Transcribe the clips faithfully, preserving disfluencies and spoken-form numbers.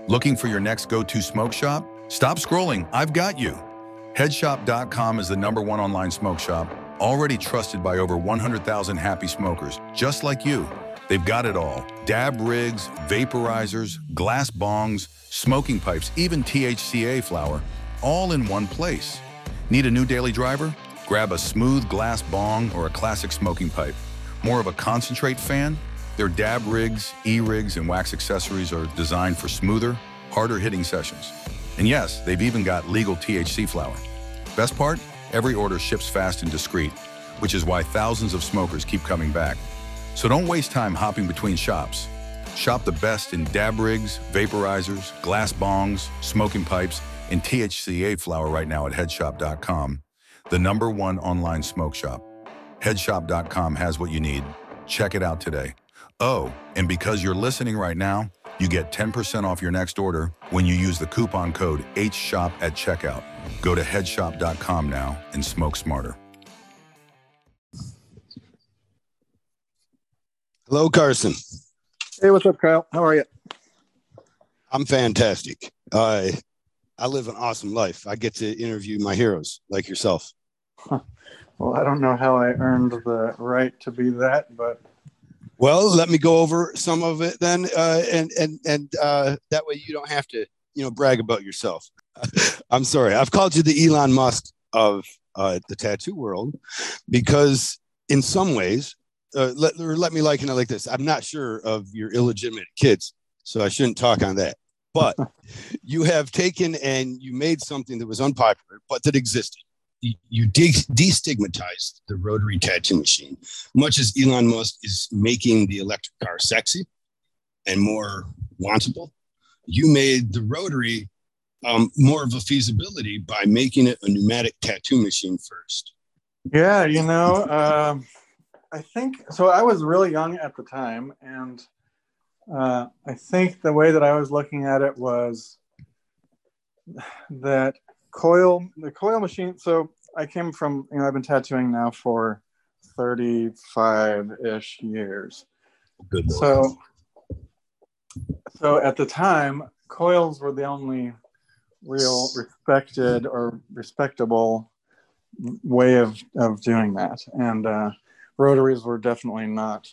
Looking for your next go-to smoke shop? Stop scrolling, I've got you. Headshop dot com is the number one online smoke shop, already trusted by over one hundred thousand happy smokers, just like you. They've got it all. Dab rigs, vaporizers, glass bongs, smoking pipes, even T H C A flower, all in one place. Need a new daily driver? Grab a smooth glass bong or a classic smoking pipe. More of a concentrate fan? Their dab rigs, e-rigs, and wax accessories are designed for smoother, harder-hitting sessions. And yes, they've even got legal T H C flower. Best part? Every order ships fast and discreet, which is why thousands of smokers keep coming back. So don't waste time hopping between shops. Shop the best in dab rigs, vaporizers, glass bongs, smoking pipes, and T H C A flower right now at headshop dot com, the number one online smoke shop. headshop dot com has what you need. Check it out today. Oh, and because you're listening right now, you get ten percent off your next order when you use the coupon code H shop at checkout. Go to headshop dot com now and smoke smarter. Hello, Carson. Hey, what's up, Kyle? How are you? I'm fantastic. I I live an awesome life. I get to interview my heroes like yourself. Huh. Well, I don't know how I earned the right to be that, but well, let me go over some of it then, uh, and and and uh, that way you don't have to, you know, brag about yourself. I'm sorry, I've called you the Elon Musk of uh, the tattoo world because, in some ways, uh, let or let me liken it like this: I'm not sure of your illegitimate kids, so I shouldn't talk on that. But you have taken and you made something that was unpopular, but that existed. You de- destigmatized the rotary tattoo machine, much as Elon Musk is making the electric car sexy and more wantable. You made the rotary um, more of a feasibility by making it a pneumatic tattoo machine first. Yeah, you know, um, I think so. I was really young at the time, and uh, I think the way that I was looking at it was that coil, the coil machine. So I came from, you know, I've been tattooing now for thirty-five-ish years. Good Lord. So, so at the time, coils were the only real respected or respectable way of, of doing that. And uh, rotaries were definitely not.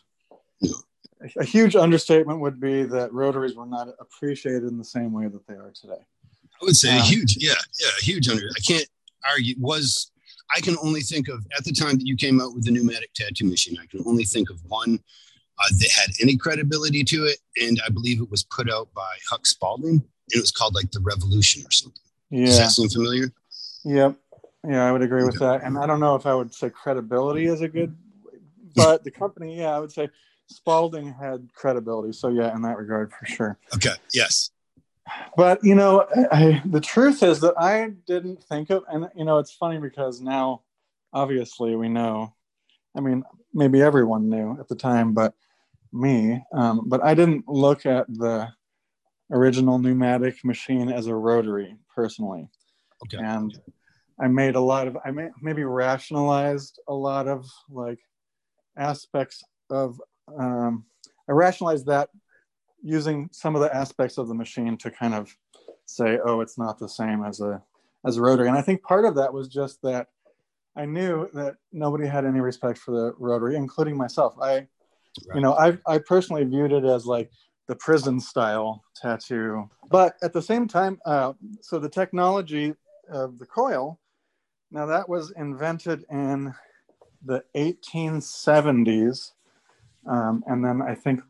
A, a huge understatement would be that rotaries were not appreciated in the same way that they are today. I would say um, a huge, yeah, yeah, a huge under. I can't argue. Was I can only think of at the time that you came out with the pneumatic tattoo machine. I can only think of one uh, that had any credibility to it, and I believe it was put out by Huck Spalding, and it was called like the Revolution or something. Yeah. Does that seem familiar? Yep. Yeah, I would agree with Okay. that. And I don't know if I would say credibility is a good, but the company, yeah, I would say Spalding had credibility. So yeah, in that regard, for sure. Okay. Yes. But, you know, I, the truth is that I didn't think of, and, you know, it's funny because now, obviously, we know, I mean, maybe everyone knew at the time, but me, um, but I didn't look at the original pneumatic machine as a rotary, personally. Okay. And I made a lot of, I may, maybe rationalized a lot of, like, aspects of, um, I rationalized that using some of the aspects of the machine to kind of say, oh, it's not the same as a as a rotary. And I think part of that was just that I knew that nobody had any respect for the rotary, including myself. I, right. you know, I I personally viewed it as like the prison style tattoo. But at the same time, uh, so the technology of the coil, now that was invented in the eighteen seventies. Um, and then I think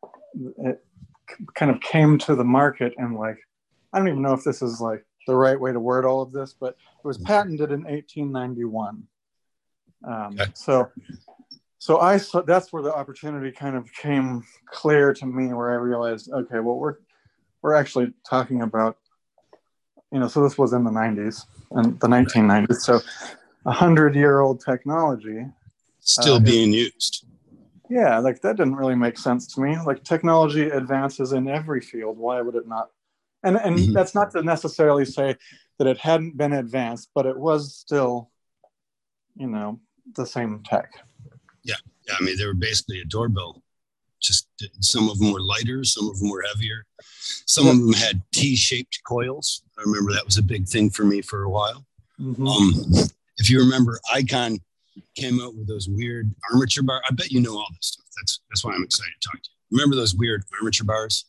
it kind of came to the market and like, I don't even know if this is like the right way to word all of this, but it was patented in eighteen ninety-one. Um, okay. So, so I, so that's where the opportunity kind of came clear to me, where I realized, okay, well, we're, we're actually talking about, you know, so this was in the nineties and the nineteen nineties. So a hundred year old technology still uh, being is, used. Yeah, like that didn't really make sense to me. Like technology advances in every field. Why would it not? And and mm-hmm. that's not to necessarily say that it hadn't been advanced, but it was still, you know, the same tech. Yeah, yeah. I mean, they were basically a doorbell Just some of them were lighter, some of them were heavier. Some of them had T-shaped coils. I remember that was a big thing for me for a while. Mm-hmm. Um, if you remember, Icon came out with those weird armature bars. I bet you know all this stuff. That's that's why I'm excited to talk to you. Remember those weird armature bars?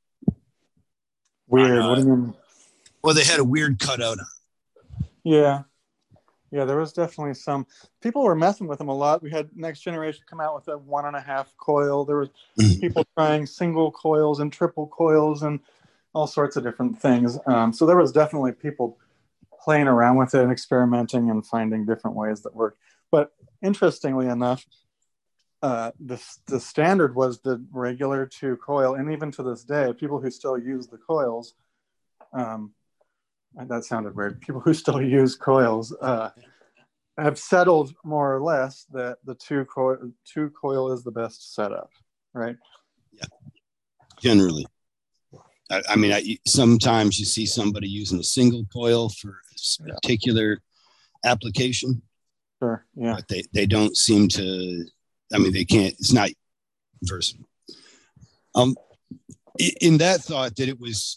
Weird. Uh, what do you mean? Well, they had a weird cutout on. Yeah. Yeah, there was definitely some. People were messing with them a lot. We had Next Generation come out with a one and a half coil. There was mm-hmm. people trying single coils and triple coils and all sorts of different things. Um, so there was definitely people playing around with it and experimenting and finding different ways that worked. But interestingly enough, uh, the, the standard was the regular two coil. And even to this day, people who still use the coils, um, that sounded weird. People who still use coils uh, have settled more or less that the two coil, two coil is the best setup, right? Yeah, generally. I, I mean, I, sometimes you see somebody using a single coil for a particular yeah. application. Sure, yeah. But they, they don't seem to, I mean, they can't, it's not versatile. Um, in that thought that it was,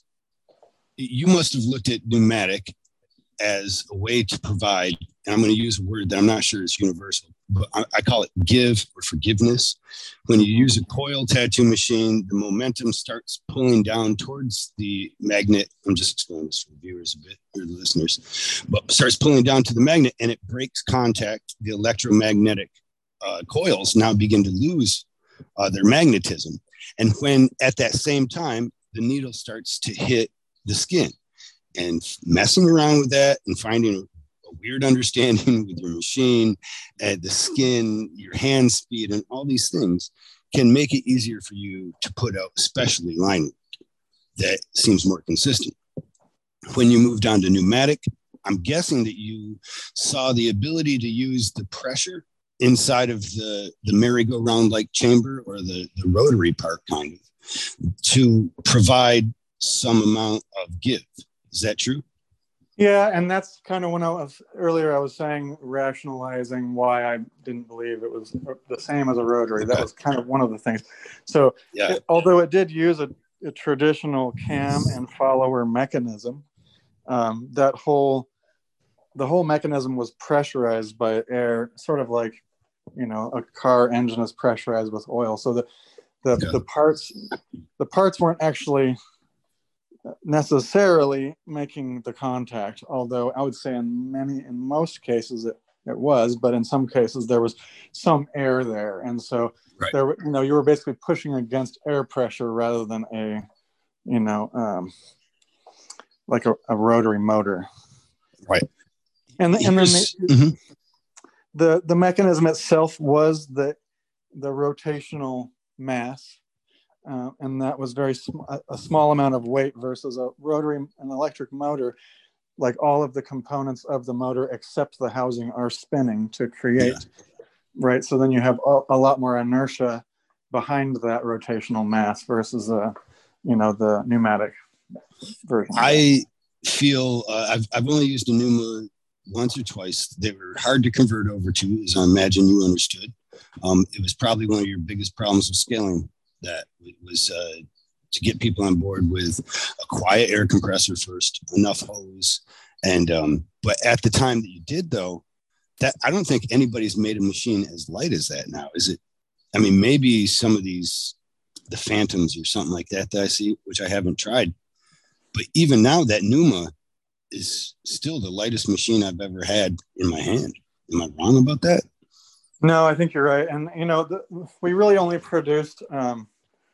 you must have looked at pneumatic as a way to provide, and I'm going to use a word that I'm not sure is universal, but I, I call it give or forgiveness. When you use a coil tattoo machine, the momentum starts pulling down towards the magnet. I'm just explaining this for the viewers a bit, or the listeners, but starts pulling down to the magnet and it breaks contact. The electromagnetic uh, coils now begin to lose uh, their magnetism. And when at that same time, the needle starts to hit the skin, and messing around with that and finding a, a weird understanding with your machine and the skin, your hand speed, and all these things can make it easier for you to put out especially line that seems more consistent. When you moved on to pneumatic, I'm guessing that you saw the ability to use the pressure inside of the, the merry-go-round like chamber, or the, the rotary part kind of, to provide some amount of give. Is that true? Yeah, and that's kind of when I was earlier I was saying rationalizing why I didn't believe it was the same as a rotary. Okay. That was kind of one of the things. So yeah. it, although it did use a, a traditional cam and follower mechanism, um, that whole the whole mechanism was pressurized by air, sort of like, you know, a car engine is pressurized with oil. So the the, okay. the parts the parts weren't actually necessarily making the contact, although I would say in many, in most cases it, it was, but in some cases there was some air there. And so right. there, you know, you were basically pushing against air pressure rather than a, you know, um, like a, a rotary motor. Right. And, and then the, mm-hmm. the, the mechanism itself was the, the rotational mass. Uh, and that was very sm- a small amount of weight versus a rotary, an electric motor. Like all of the components of the motor except the housing are spinning to create, yeah. right? So then you have a, a lot more inertia behind that rotational mass versus, uh, you know, the pneumatic version. I feel uh, I've I've only used a Pneuma once or twice. They were hard to convert over to, as I imagine you understood. Um, it was probably one of your biggest problems with scaling. That was uh, to get people on board with a quiet air compressor first, enough hose. And, um, but at the time that you did though, that I don't think anybody's made a machine as light as that now. Is it? I mean, maybe some of these, the Phantoms or something like that that I see, which I haven't tried, but even now that Pneuma is still the lightest machine I've ever had in my hand. Am I wrong about that? No, I think you're right. And, you know, the, we really only produced um,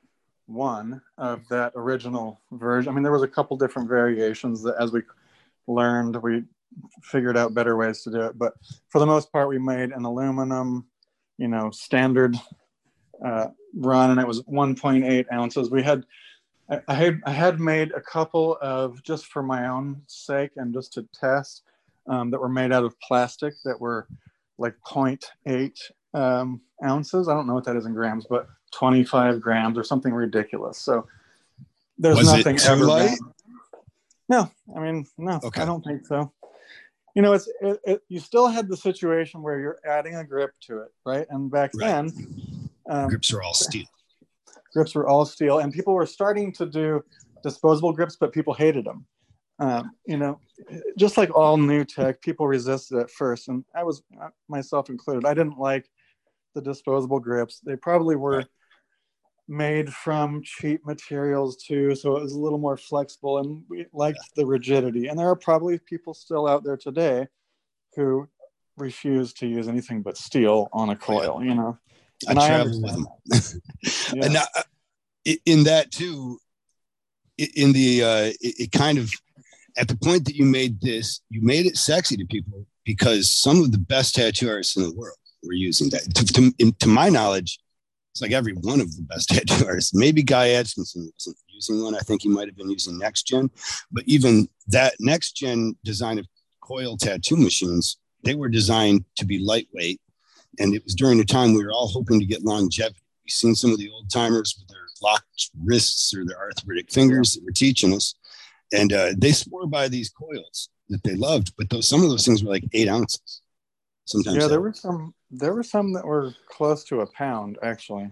one of that original version. I mean, there was a couple different variations that as we learned, we figured out better ways to do it. But for the most part, we made an aluminum, you know, standard uh, run, and it was one point eight ounces. We had, I, I had, I had made a couple of, just for my own sake and just to test, um, that were made out of plastic that were like zero point eight um, ounces. I don't know what that is in grams, but twenty-five grams or something ridiculous. So there's was nothing it too ever light? Been. No, I mean, no, okay. I don't think so. You know, it's it, it, you still had the situation where you're adding a grip to it, right? And back right. then, um, grips are all steel. grips were all steel, and people were starting to do disposable grips, but people hated them. Um, you know, just like all new tech, people resisted at first, and I was myself included. I didn't like the disposable grips. They probably were made from cheap materials too, so it was a little more flexible, and we liked the rigidity. And there are probably people still out there today who refuse to use anything but steel on a coil, you know. And I I travel with understand. them. Yeah. And uh, in that too, in the uh, it, it kind of, at the point that you made this, you made it sexy to people because some of the best tattoo artists in the world were using that. To, to, in, to my knowledge, it's like every one of the best tattoo artists. Maybe Guy Atkinson wasn't using one. I think he might have been using Next Gen. But even that Next Gen design of coil tattoo machines, they were designed to be lightweight. And it was during the time we were all hoping to get longevity. We've seen some of the old timers with their locked wrists or their arthritic fingers that were teaching us. And uh, they swore by these coils that they loved. But those, some of those things were like eight ounces. Sometimes yeah, there that. were some. There were some that were close to a pound, actually,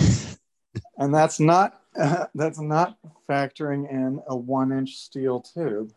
and that's not uh, that's not factoring in a one-inch steel tube.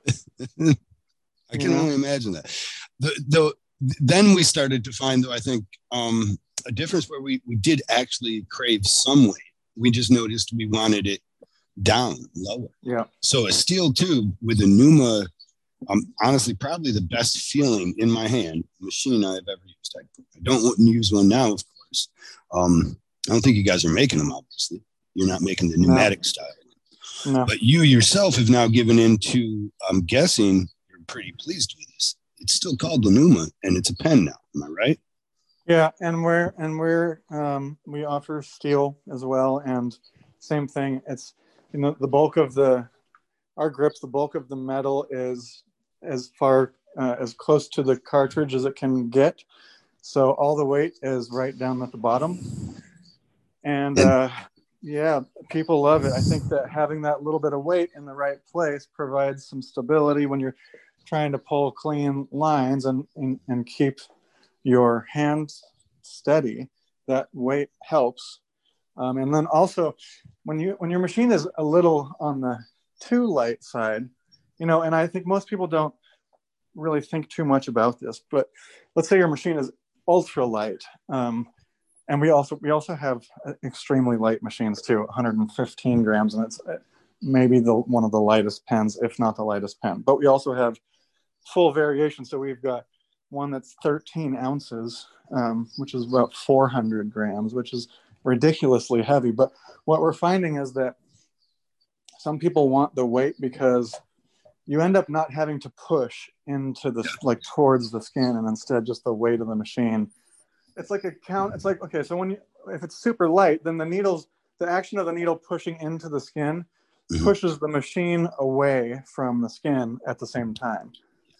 I can only imagine that. The, the then we started to find, though, I think um, a difference where we we did actually crave some weight. We just noticed we wanted it down, lower. Yeah. So a steel tube with a Numa. Um, honestly, probably the best feeling in my hand machine I've ever used. I, I don't use one now, of course. Um, I don't think you guys are making them, obviously. You're not making the pneumatic no. style. No. But you yourself have now given into, I'm guessing, you're pretty pleased with this. It's still called the Numa, and it's a pen now. Am I right? Yeah, and we're, and we're, um, we offer steel as well. And same thing, it's, you know, the bulk of the, our grips, the bulk of the metal is as far uh, as close to the cartridge as it can get. So all the weight is right down at the bottom. And uh, yeah, people love it. I think that having that little bit of weight in the right place provides some stability when you're trying to pull clean lines and, and, and keep your hand steady. That weight helps. Um, and then also when you when your machine is a little on the too light side, you know, and I think most people don't really think too much about this, but let's say your machine is ultra light. Um, and we also, we also have extremely light machines too, one hundred fifteen grams. And it's maybe the, one of the lightest pens, if not the lightest pen, but we also have full variation. So we've got one that's thirteen ounces, um, which is about four hundred grams, which is ridiculously heavy. But what we're finding is that some people want the weight because you end up not having to push into the, like towards the skin, and instead just the weight of the machine. It's like a count. It's like, okay, so when you, if it's super light, then the needles, the action of the needle pushing into the skin mm-hmm. pushes the machine away from the skin at the same time.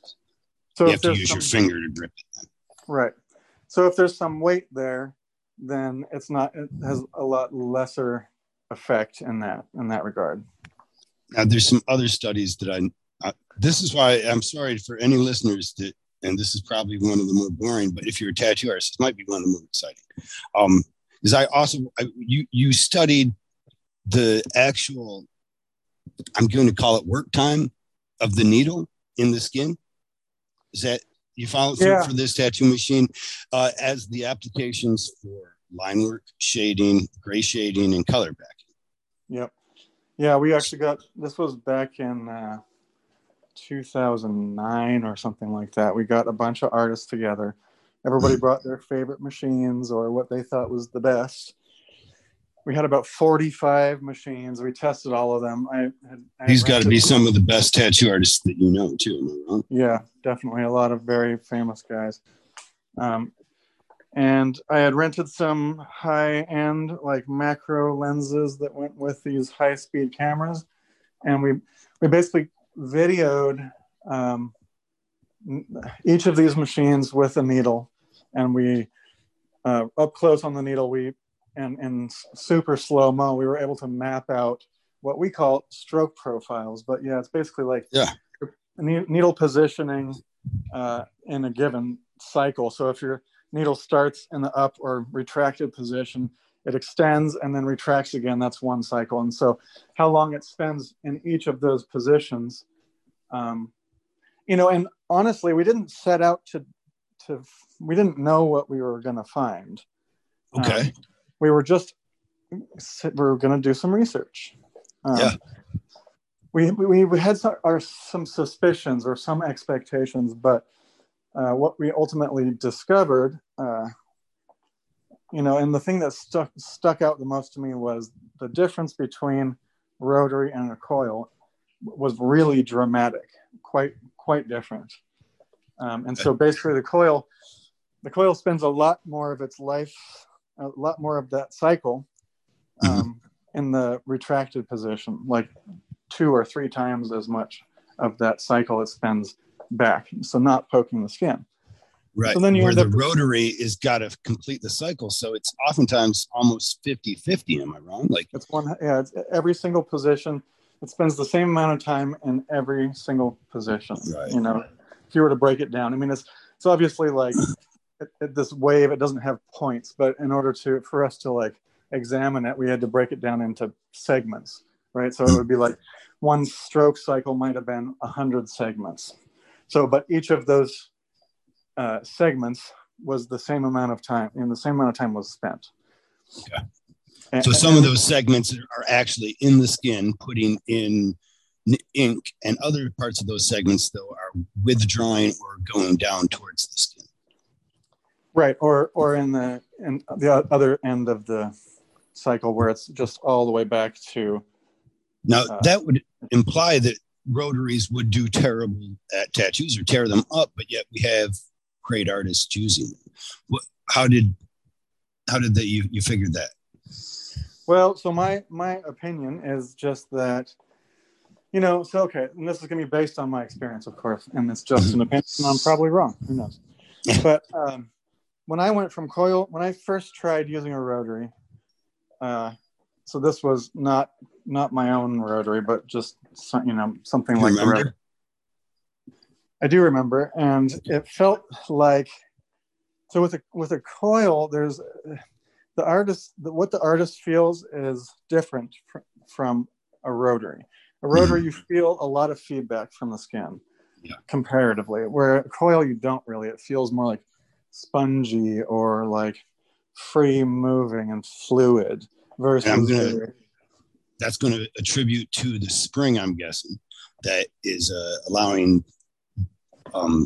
So you if have to use some, your finger to grip it. Right. So if there's some weight there, then it's not, it has a lot lesser effect in that, in that regard. Now, there's some other studies that I, uh, this is why I'm sorry for any listeners that, and this is probably one of the more boring, but if you're a tattoo artist, this might be one of the more exciting. Um, is I also, I, you, you studied the actual, I'm going to call it work time of the needle in the skin. Is that, you follow through yeah. for this tattoo machine uh, as the applications for line work, shading, gray shading, and color backing? Yep. Yeah, we actually got, this was back in uh, two thousand nine or something like that. We got a bunch of artists together. Everybody brought their favorite machines or what they thought was the best. We had about forty-five machines. We tested all of them. I, had, I These got to be some of the best tattoo artists that you know, too. Right? Yeah, definitely. A lot of very famous guys. Um, and I had rented some high-end, like, macro lenses that went with these high-speed cameras. And we, we basically videoed um, each of these machines with a needle. And we, uh, up close on the needle, we and in super slow-mo, we were able to map out what we call stroke profiles. But yeah, it's basically like yeah. needle positioning uh, in a given cycle. So if your needle starts in the up or retracted position it extends and then retracts again. That's one cycle. And so how long it spends in each of those positions, um, you know, and honestly, we didn't set out to, to, we didn't know what we were going to find. Okay. Um, we were just, we were going to do some research. Um, yeah. We, we, we had some, our, some suspicions or some expectations, but uh, what we ultimately discovered, uh, you know, and the thing that stuck stuck out the most to me was the difference between rotary and a coil was really dramatic, quite quite different. Um, and so basically, the coil, the coil spends a lot more of its life, a lot more of that cycle, um, mm-hmm. in the retracted position, like two or three times as much of that cycle it spends back. So not poking the skin. Right. So then you Where end the up, rotary is got to complete the cycle. So it's oftentimes almost fifty fifty. Am I wrong? Like it's one, yeah, it's every single position. It spends the same amount of time in every single position. Right. You know, if you were to break it down, I mean, it's, it's obviously like it, it, this wave, it doesn't have points, but in order to, for us to like examine it, we had to break it down into segments, right? So it would be like one stroke cycle might've been a hundred segments. So, but each of those uh, segments was the same amount of time, and the same amount of time was spent. Okay. And, so some and, of those segments are actually in the skin, putting in ink, and other parts of those segments, though, are withdrawing or going down towards the skin. Right, or or in the in the other end of the cycle where it's just all the way back to. Now uh, that would imply that rotaries would do terrible at tattoos or tear them up, but yet we have great artists using them. What, how did how did that you you figured that? Well, so my my opinion is just that, you know, so okay, and this is going to be based on my experience, of course, and it's just an opinion, and I'm probably wrong. Who knows? But um, when I went from coil, when I first tried using a rotary, uh, so this was not not my own rotary, but just some, you know, something you like remember? the rotary. I do remember, and it felt like, so with a with a coil, there's the artist, the, what the artist feels is different fr- from a rotary. A rotary, mm-hmm. you feel a lot of feedback from the skin, yeah. comparatively, where a coil, you don't really. It feels more like spongy or like free moving and fluid versus. And I'm gonna, that's going to attribute to the spring, I'm guessing, that is uh, allowing um,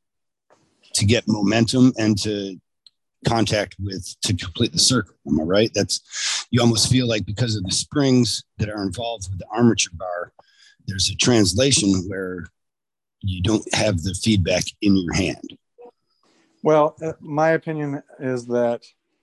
to get momentum and to contact with to complete the circle. Am I right? That's, you almost feel like because of the springs that are involved with the armature bar, there's a translation where you don't have the feedback in your hand. Well, uh, my opinion is that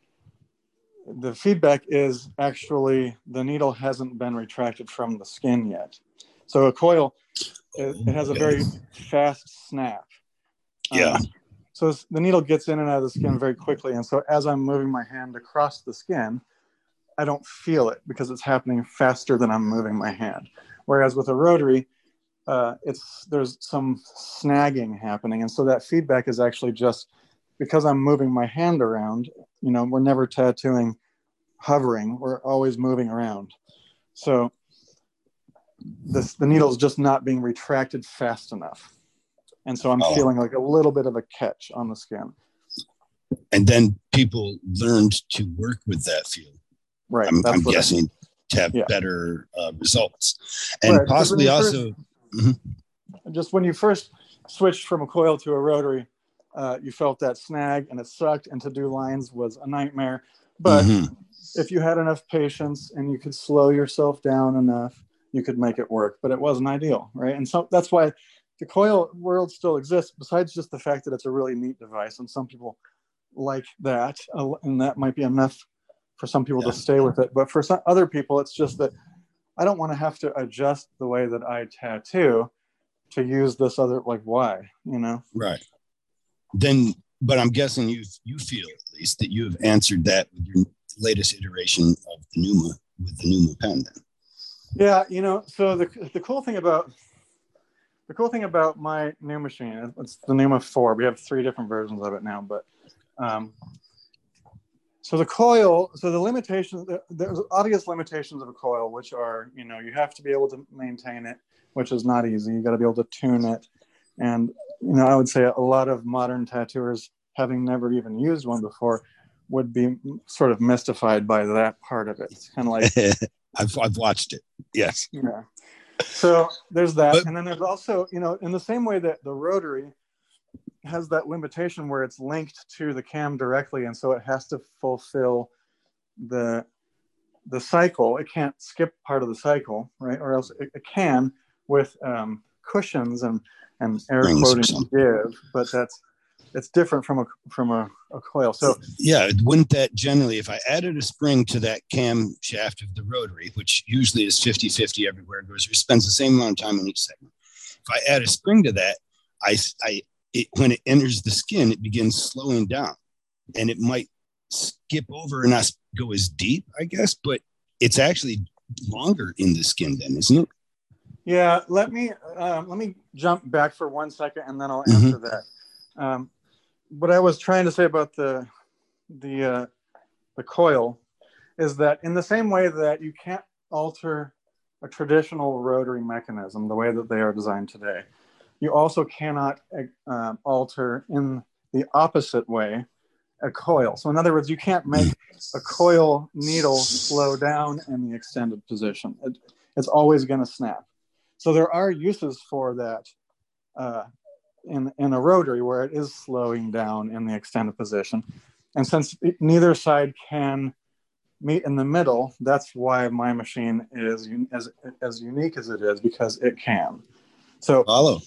the feedback is actually the needle hasn't been retracted from the skin yet. So a coil, it, it has a very fast snap. Yeah. Um, so the needle gets in and out of the skin very quickly. And so as I'm moving my hand across the skin, I don't feel it because it's happening faster than I'm moving my hand. Whereas with a rotary, uh, it's there's some snagging happening. And so that feedback is actually just because I'm moving my hand around. You know, we're never tattooing hovering, we're always moving around. So this, the needle is just not being retracted fast enough. And so I'm oh. feeling like a little bit of a catch on the skin. And then people learned to work with that feel. Right. I'm, I'm guessing to have yeah. better uh, results. And right, possibly also... First, mm-hmm. Just when you first switched from a coil to a rotary, uh, you felt that snag and it sucked, and to do lines was a nightmare. But mm-hmm. if you had enough patience and you could slow yourself down enough, you could make it work. But it wasn't ideal, right? And so that's why the coil world still exists, besides just the fact that it's a really neat device, and some people like that, uh, and that might be enough for some people yeah. to stay with it. But for some other people, it's just that I don't want to have to adjust the way that I tattoo to use this other, like, why, you know? Right. Then, but I'm guessing you you feel at least that you have answered that with your latest iteration of the Numa, with the Numa pen then. Yeah, you know, so the the cool thing about the cool thing about my new machine, it's the Numa four. We have three different versions of it now, but um, So the coil, so the limitations, there's obvious limitations of a coil, which are, you know, you have to be able to maintain it, which is not easy. You got to be able to tune it. And, you know, I would say a lot of modern tattooers, having never even used one before, would be sort of mystified by that part of it. It's kind of like... I've, I've watched it. Yes. Yeah. So there's that. But, and then there's also, you know, in the same way that the rotary has that limitation where it's linked to the cam directly, and so it has to fulfill the the cycle. It can't skip part of the cycle, right? Or else it, it can with um, cushions and and air quoting give, but that's it's different from a from a, a coil. So yeah, wouldn't that generally, if I added a spring to that cam shaft of the rotary, which usually is fifty-fifty everywhere it goes, it spends the same amount of time in each segment. If I add a spring to that, I I It, when it enters the skin, it begins slowing down, and it might skip over and not go as deep, I guess, but it's actually longer in the skin then, isn't it? Yeah, let me um, let me jump back for one second, and then I'll answer mm-hmm. that. Um, what I was trying to say about the the uh, the coil is that in the same way that you can't alter a traditional rotary mechanism the way that they are designed today, you also cannot uh, alter in the opposite way a coil. So in other words, you can't make a coil needle slow down in the extended position. It, it's always going to snap. So there are uses for that uh, in, in a rotary where it is slowing down in the extended position. And since it, neither side can meet in the middle, that's why my machine is un- as, as unique as it is, because it can. So follow.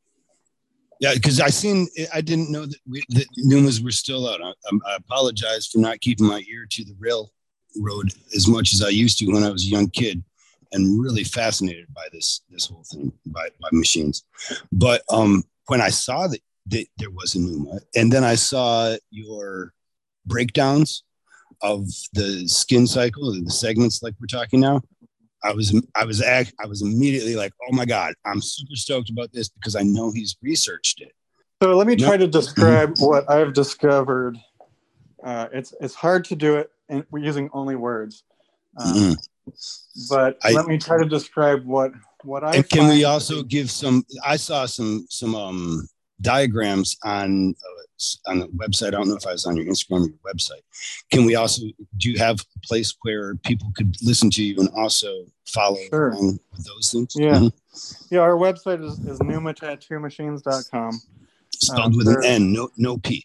Yeah, because I seen, I didn't know that, we, that Numas were still out. I, I apologize for not keeping my ear to the railroad as much as I used to when I was a young kid, and really fascinated by this this whole thing, by, by machines. But um, when I saw that, that there was a Numa, and then I saw your breakdowns of the skin cycle, the segments like we're talking now, I was I was act, I was immediately like, oh my God, I'm super stoked about this because I know he's researched it. So let me no. try to describe mm-hmm. what I've discovered. Uh, it's it's hard to do it, and we're using only words. Um, mm-hmm. But I, let me try to describe what what I. And can we also give some? I saw some some um, diagrams on uh, on the website. I don't know if I was on your Instagram or your website. Can we also, do you have a place where people could listen to you and also follow sure. along with those things? Yeah. Mm-hmm. Yeah, our website is, is numa tattoo machines dot com. Spelled um, with an N, no no P.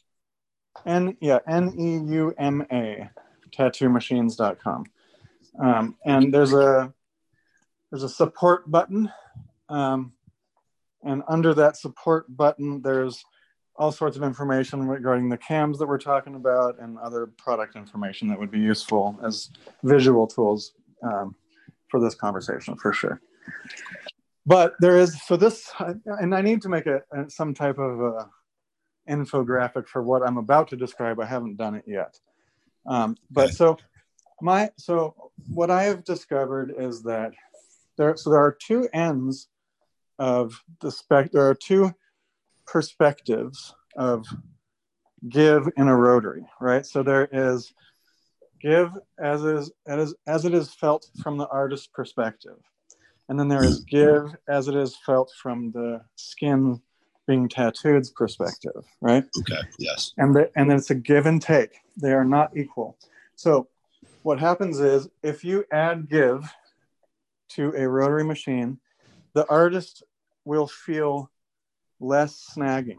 N, yeah, N E U M A, tattoo machines dot com. Um, and there's a there's a support button. Um, and under that support button, there's all sorts of information regarding the cams that we're talking about and other product information that would be useful as visual tools um, for this conversation, for sure. But there is, so this, and I need to make a, a some type of a infographic for what I'm about to describe. I haven't done it yet. Um, but okay. so my, so what I have discovered is that there, so there are two ends of the spec, there are two perspectives of give in a rotary, right? So there is give as is as, as it is felt from the artist's perspective. And then there is give as it is felt from the skin being tattooed's perspective, right? Okay, yes. And, the, and then it's a give and take. They are not equal. So what happens is if you add give to a rotary machine, the artist will feel less snagging.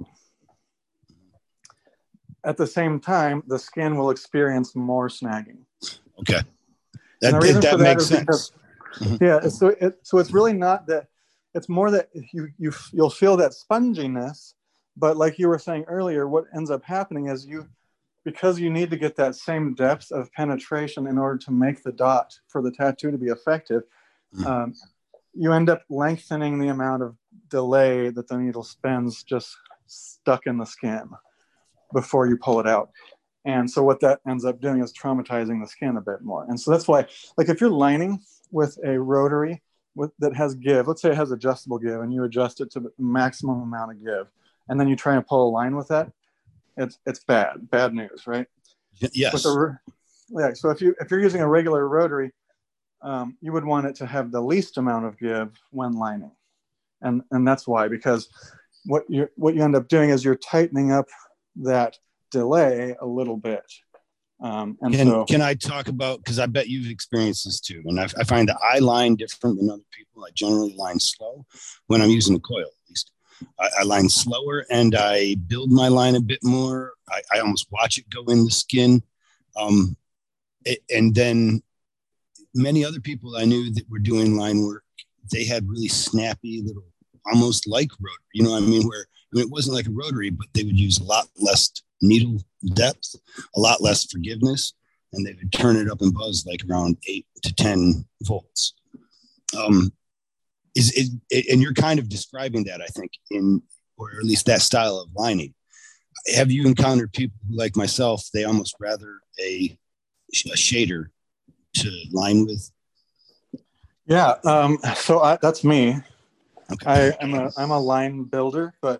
At the same time, the skin will experience more snagging. Okay. That, that, that makes sense. Because, mm-hmm. Yeah, so it, so it's really not that, it's more that you, you, you'll feel that sponginess, but like you were saying earlier, what ends up happening is you, because you need to get that same depth of penetration in order to make the dot for the tattoo to be effective, mm-hmm. um, you end up lengthening the amount of delay that the needle spends just stuck in the skin before you pull it out. And so what that ends up doing is traumatizing the skin a bit more. And so that's why, like if you're lining with a rotary with, that has give, let's say it has adjustable give, and you adjust it to the maximum amount of give, and then you try and pull a line with that, it's it's bad, bad news, right? Yes. With a, yeah. So if you if you're using a regular rotary, um, you would want it to have the least amount of give when lining, and and that's why, because what you what you end up doing is you're tightening up that delay a little bit. Um, and can, so, can I talk about, because I bet you've experienced this too, and I, I find that I line different than other people. I generally line slow when I'm using a coil, at least. I, I line slower and I build my line a bit more. I, I almost watch it go in the skin. Um, it, and then many other people I knew that were doing line work, they had really snappy little, almost like rotary, you know what I mean? Where, I mean, it wasn't like a rotary, but they would use a lot less needle depth, a lot less forgiveness, and they would turn it up and buzz like around eight to ten volts. Um, is, is and you're kind of describing that, I think, in, or at least that style of lining. Have you encountered people who, like myself, they almost rather a, a shader to line with? Yeah. Um, so I, that's me. Okay. I, I'm a I'm a line builder, but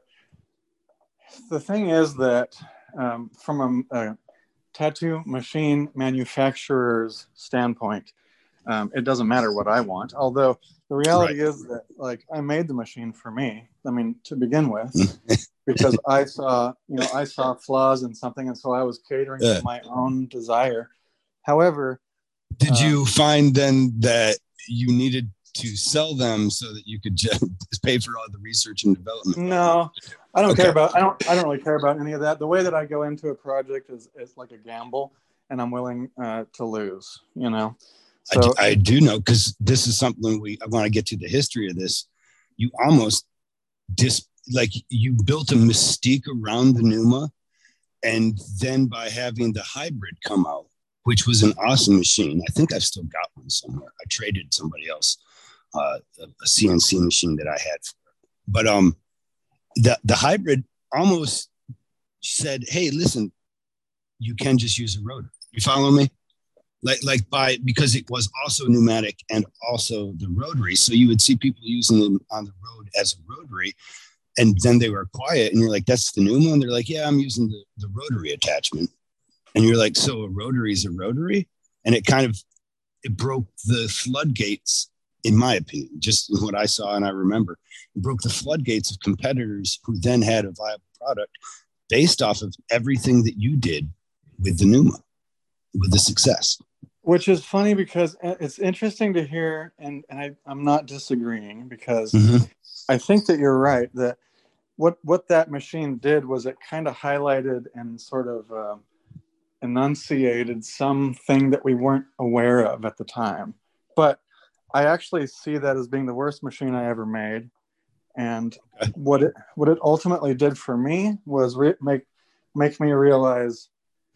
the thing is that um, from a, a tattoo machine manufacturer's standpoint, um, it doesn't matter what I want. Although the reality right. is that, like, I made the machine for me. I mean, to begin with, because I saw, you know, I saw flaws in something, and so I was catering yeah. to my own desire. However, did uh, you um, find then that you needed to sell them so that you could just pay for all the research and development? No, I don't okay. care about, I don't, I don't really care about any of that. The way that I go into a project is, is like a gamble, and I'm willing uh, to lose, you know? So I do, I do know, because this is something we, I want to get to the history of this. You almost dis, like you built a mystique around the Numa, and then by having the hybrid come out, which was an awesome machine. I think I've still got one somewhere. I traded somebody else uh, a, a C N C machine that I had for it. But um, the the hybrid almost said, "Hey, listen, you can just use a rotor." You follow me? Like like by because it was also pneumatic and also the rotary, so you would see people using them on the road as a rotary, and then they were quiet, and you're like, "That's the Numa," and they're like, "Yeah, I'm using the, the rotary attachment." And you're like, so a rotary is a rotary? And it kind of, it broke the floodgates, in my opinion, just what I saw and I remember. It broke the floodgates of competitors who then had a viable product based off of everything that you did with the Numa, with the success. Which is funny, because it's interesting to hear, and, and I, I'm not disagreeing, because mm-hmm. I think that you're right, that what, what that machine did was it kind of highlighted and sort of... Um, enunciated something that we weren't aware of at the time. But I actually see that as being the worst machine I ever made. And okay. what it what it ultimately did for me was re- make make me realize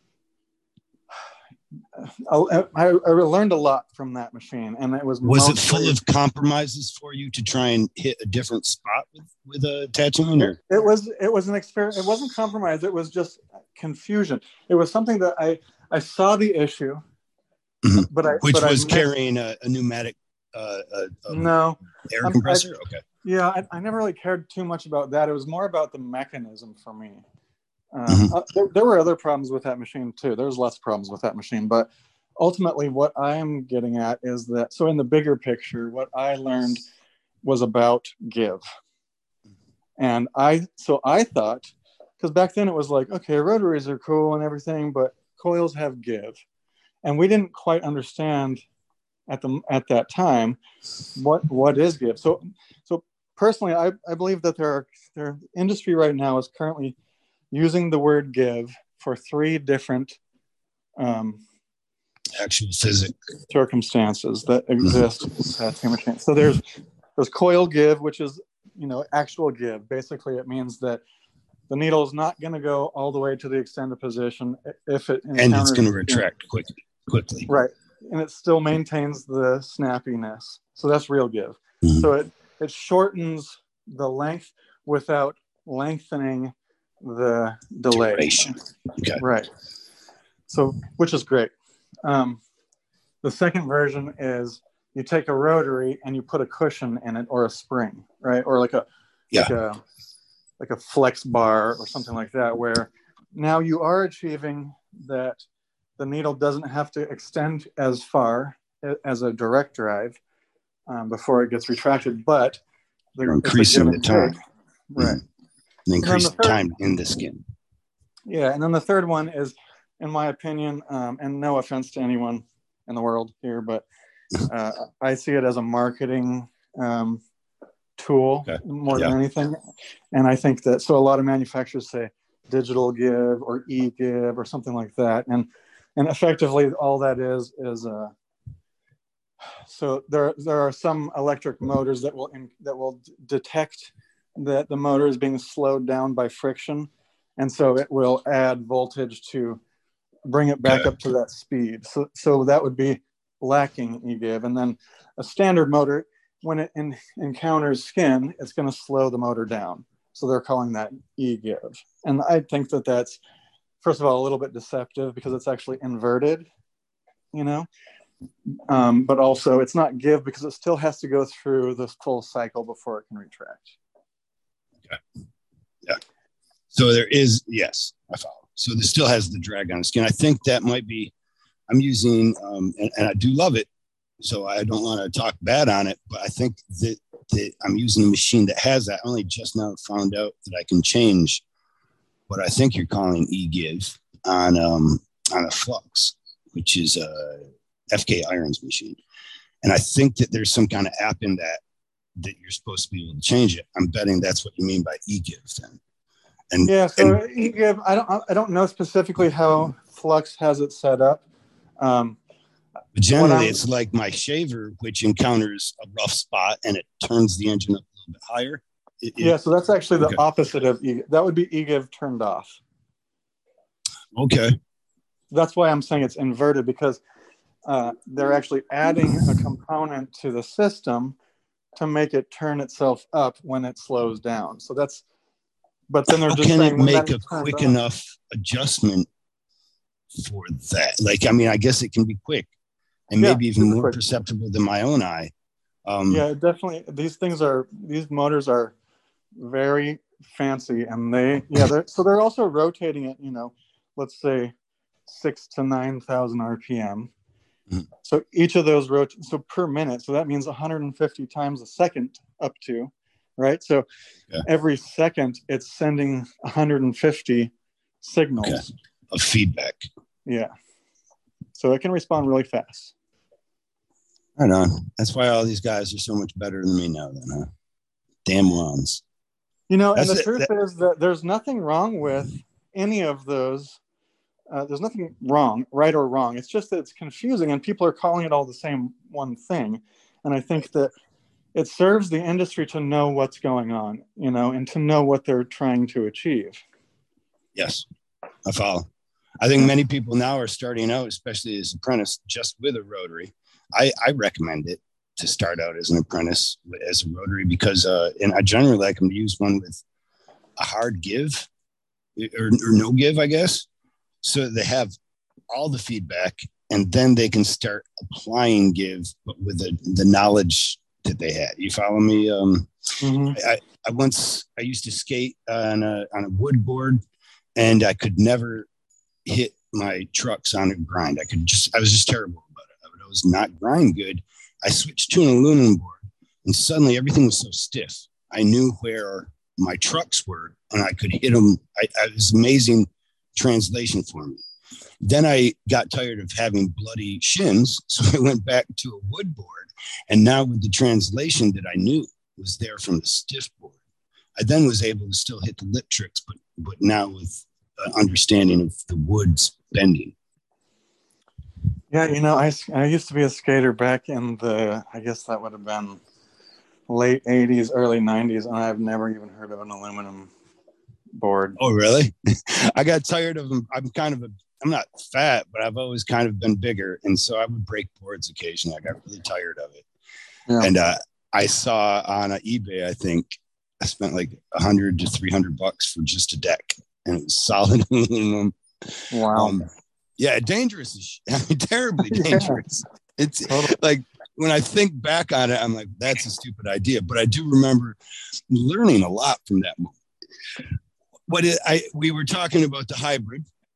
I, I, I learned a lot from that machine, and it was was mostly, it full of compromises for you to try and hit a different spot with with a attachment? Or? It, it was it was an experiment. It wasn't compromise. It was just confusion. It was something that I I saw the issue, mm-hmm. but I which but was I carrying a, a pneumatic uh, a, um, no air I'm, compressor. I, okay, yeah, I, I never really cared too much about that. It was more about the mechanism for me. Um, mm-hmm. uh, there, there were other problems with that machine too. There was less problems with that machine, but ultimately what I'm getting at is that, so in the bigger picture, what I learned was about give. And I, so I thought, because back then it was like, okay, rotaries are cool and everything, but coils have give. And we didn't quite understand at the at that time what what is give. So so personally, I, I believe that there are there industry right now is currently using the word give for three different um, actual physics circumstances that exist in tattoo machines. So there's there's coil give, which is, you know, actual give. Basically, it means that the needle is not going to go all the way to the extended position if it and it's going to retract quickly, quickly. Right, and it still maintains the snappiness. So that's real give. Mm-hmm. So it it shortens the length without lengthening the delay. Duration. Okay. Right. So, which is great. Um, the second version is you take a rotary and you put a cushion in it, or a spring, right? Or like a, yeah. like a, like a flex bar or something like that, where now you are achieving that the needle doesn't have to extend as far as a direct drive um, before it gets retracted, but the, You're increasing the time. take. Right. And increase the third, time in the skin. Yeah. And then the third one is, in my opinion, um, and no offense to anyone in the world here, but uh, I see it as a marketing um, tool okay. more yeah. than anything. And I think that, so a lot of manufacturers say digital give or e-give or something like that. And, and effectively all that is, is uh, so there, there are some electric motors that will, in, that will d- detect that the motor is being slowed down by friction. And so it will add voltage to bring it back okay. up to that speed. So, so that would be lacking e-give. And then a standard motor, when it in, encounters skin, it's going to slow the motor down. So they're calling that e-give. And I think that that's, first of all, a little bit deceptive because it's actually inverted, you know, um, but also it's not give because it still has to go through the full cycle before it can retract. Okay. Yeah. So there is, yes, I follow. So this still has the drag on the skin. I think that might be, I'm using, um, and, and I do love it. So I don't want to talk bad on it, but I think that, that I'm using a machine that has that. I only just now found out that I can change what I think you're calling e-give on, um, on a flux, which is a F K Irons machine. And I think that there's some kind of app in that that you're supposed to be able to change it. I'm betting that's what you mean by e-give then. And, yeah, so and, e-give, I don't, I don't know specifically how Flux has it set up. Um, but generally, it's like my shaver, which encounters a rough spot and it turns the engine up a little bit higher. It, yeah, it, so that's actually the okay. opposite of e-give. That would be e-give turned off. Okay. That's why I'm saying it's inverted, because uh, they're actually adding a component to the system to make it turn itself up when it slows down. So that's, but then they're How just can saying, it make a quick on. enough adjustment for that? Like, I mean, I guess it can be quick and yeah, maybe even more quick. perceptible than my own eye. Um, yeah, definitely. These things are, these motors are very fancy, and they, yeah, they're, so they're also rotating it, you know, let's say six to nine thousand R P M. Mm-hmm. So each of those rotates, so per minute. So that means one hundred fifty times a second up to, right? So yeah. every second it's sending one hundred fifty signals okay. of feedback. Yeah. So it can respond really fast. Right on. That's why all these guys are so much better than me now, then, huh? Damn ones. You know, That's and the it. truth that- is that there's nothing wrong with any of those. Uh, there's nothing wrong, right or wrong. It's just that it's confusing and people are calling it all the same one thing. And I think that it serves the industry to know what's going on, you know, and to know what they're trying to achieve. Yes, I follow. I think many people now are starting out, especially as apprentice, just with a rotary. I, I recommend it to start out as an apprentice as a rotary because, uh, and I generally like them to use one with a hard give or, or no give, I guess. So they have all the feedback and then they can start applying give, but with the, the knowledge that they had. You follow me? Um, mm-hmm. I, I once, I used to skate on a, on a wood board and I could never hit my trucks on a grind. I could just, I was just terrible about it. I was not grind good. I switched to an aluminum board and suddenly everything was so stiff. I knew where my trucks were and I could hit them. I, I, it was amazing translation for me. Then I got tired of having bloody shins, so I went back to a wood board, and now with the translation that I knew was there from the stiff board, I then was able to still hit the lip tricks, but but now with uh, understanding of the wood's bending. Yeah, you know, I, I used to be a skater back in the, I guess that would have been late eighties, early nineties, and I've never even heard of an aluminum board. Oh, really? I got tired of them. I'm kind of a, I'm not fat, but I've always kind of been bigger. And so I would break boards occasionally. I got really tired of it. Yeah. And uh, I saw on uh, eBay, I think I spent like a hundred to three hundred bucks for just a deck and it was solid aluminum. Wow. Um, yeah. Dangerous. I mean, terribly dangerous. Yeah. It's totally. Like, when I think back on it, I'm like, that's a stupid idea. But I do remember learning a lot from that moment. What it, I we were talking about the hybrid,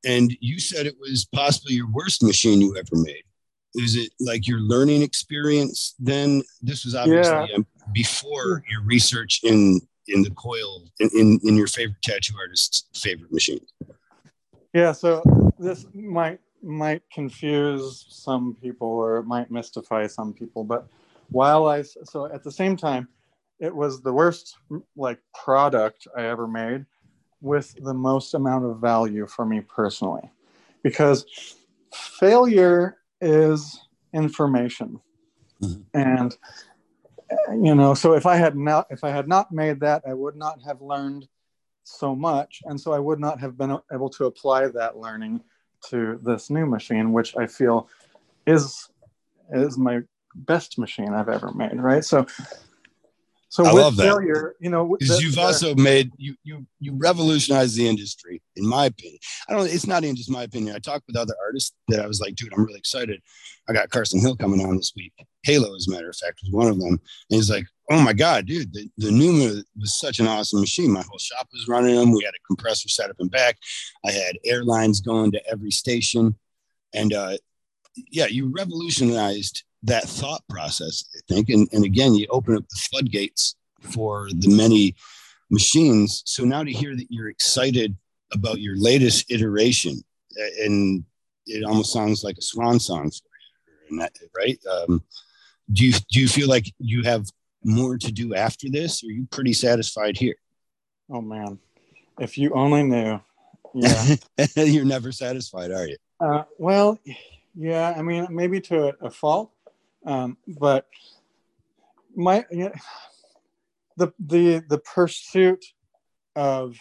and you said it was possibly your worst machine you ever made. Is it like your learning experience? Then this was obviously Yeah. um, before your research in in the coil in, in in your favorite tattoo artist's favorite machine. Yeah. So this might might confuse some people, or it might mystify some people. But while I so at the same time, it was the worst like product I ever made, with the most amount of value for me personally, because failure is information. Mm-hmm. And you know, so if I had not if I had not made that, I would not have learned so much, and so I would not have been able to apply that learning to this new machine, which I feel is is my best machine I've ever made, right? So So I with love that. failure, you know, because the, you've the, also made you you you revolutionized the industry, in my opinion. I don't. It's not even just my opinion. I talked with other artists that I was like, dude, I'm really excited. I got Carson Hill coming on this week. Halo, as a matter of fact, was one of them. And he's like, oh my god, dude, the, the Numa was such an awesome machine. My whole shop was running them. We had a compressor set up and back. I had airlines going to every station, and uh, yeah, you revolutionized that thought process, I think. And, and again, you open up the floodgates for the many machines. So now to hear that you're excited about your latest iteration, and it almost sounds like a swan song for you, right? Um, do you do you feel like you have more to do after this, or are you pretty satisfied here? Oh man, if you only knew. Yeah. You're never satisfied, are you? Uh, well, yeah, I mean, maybe to a, a fault, um, but my you know, the the the pursuit of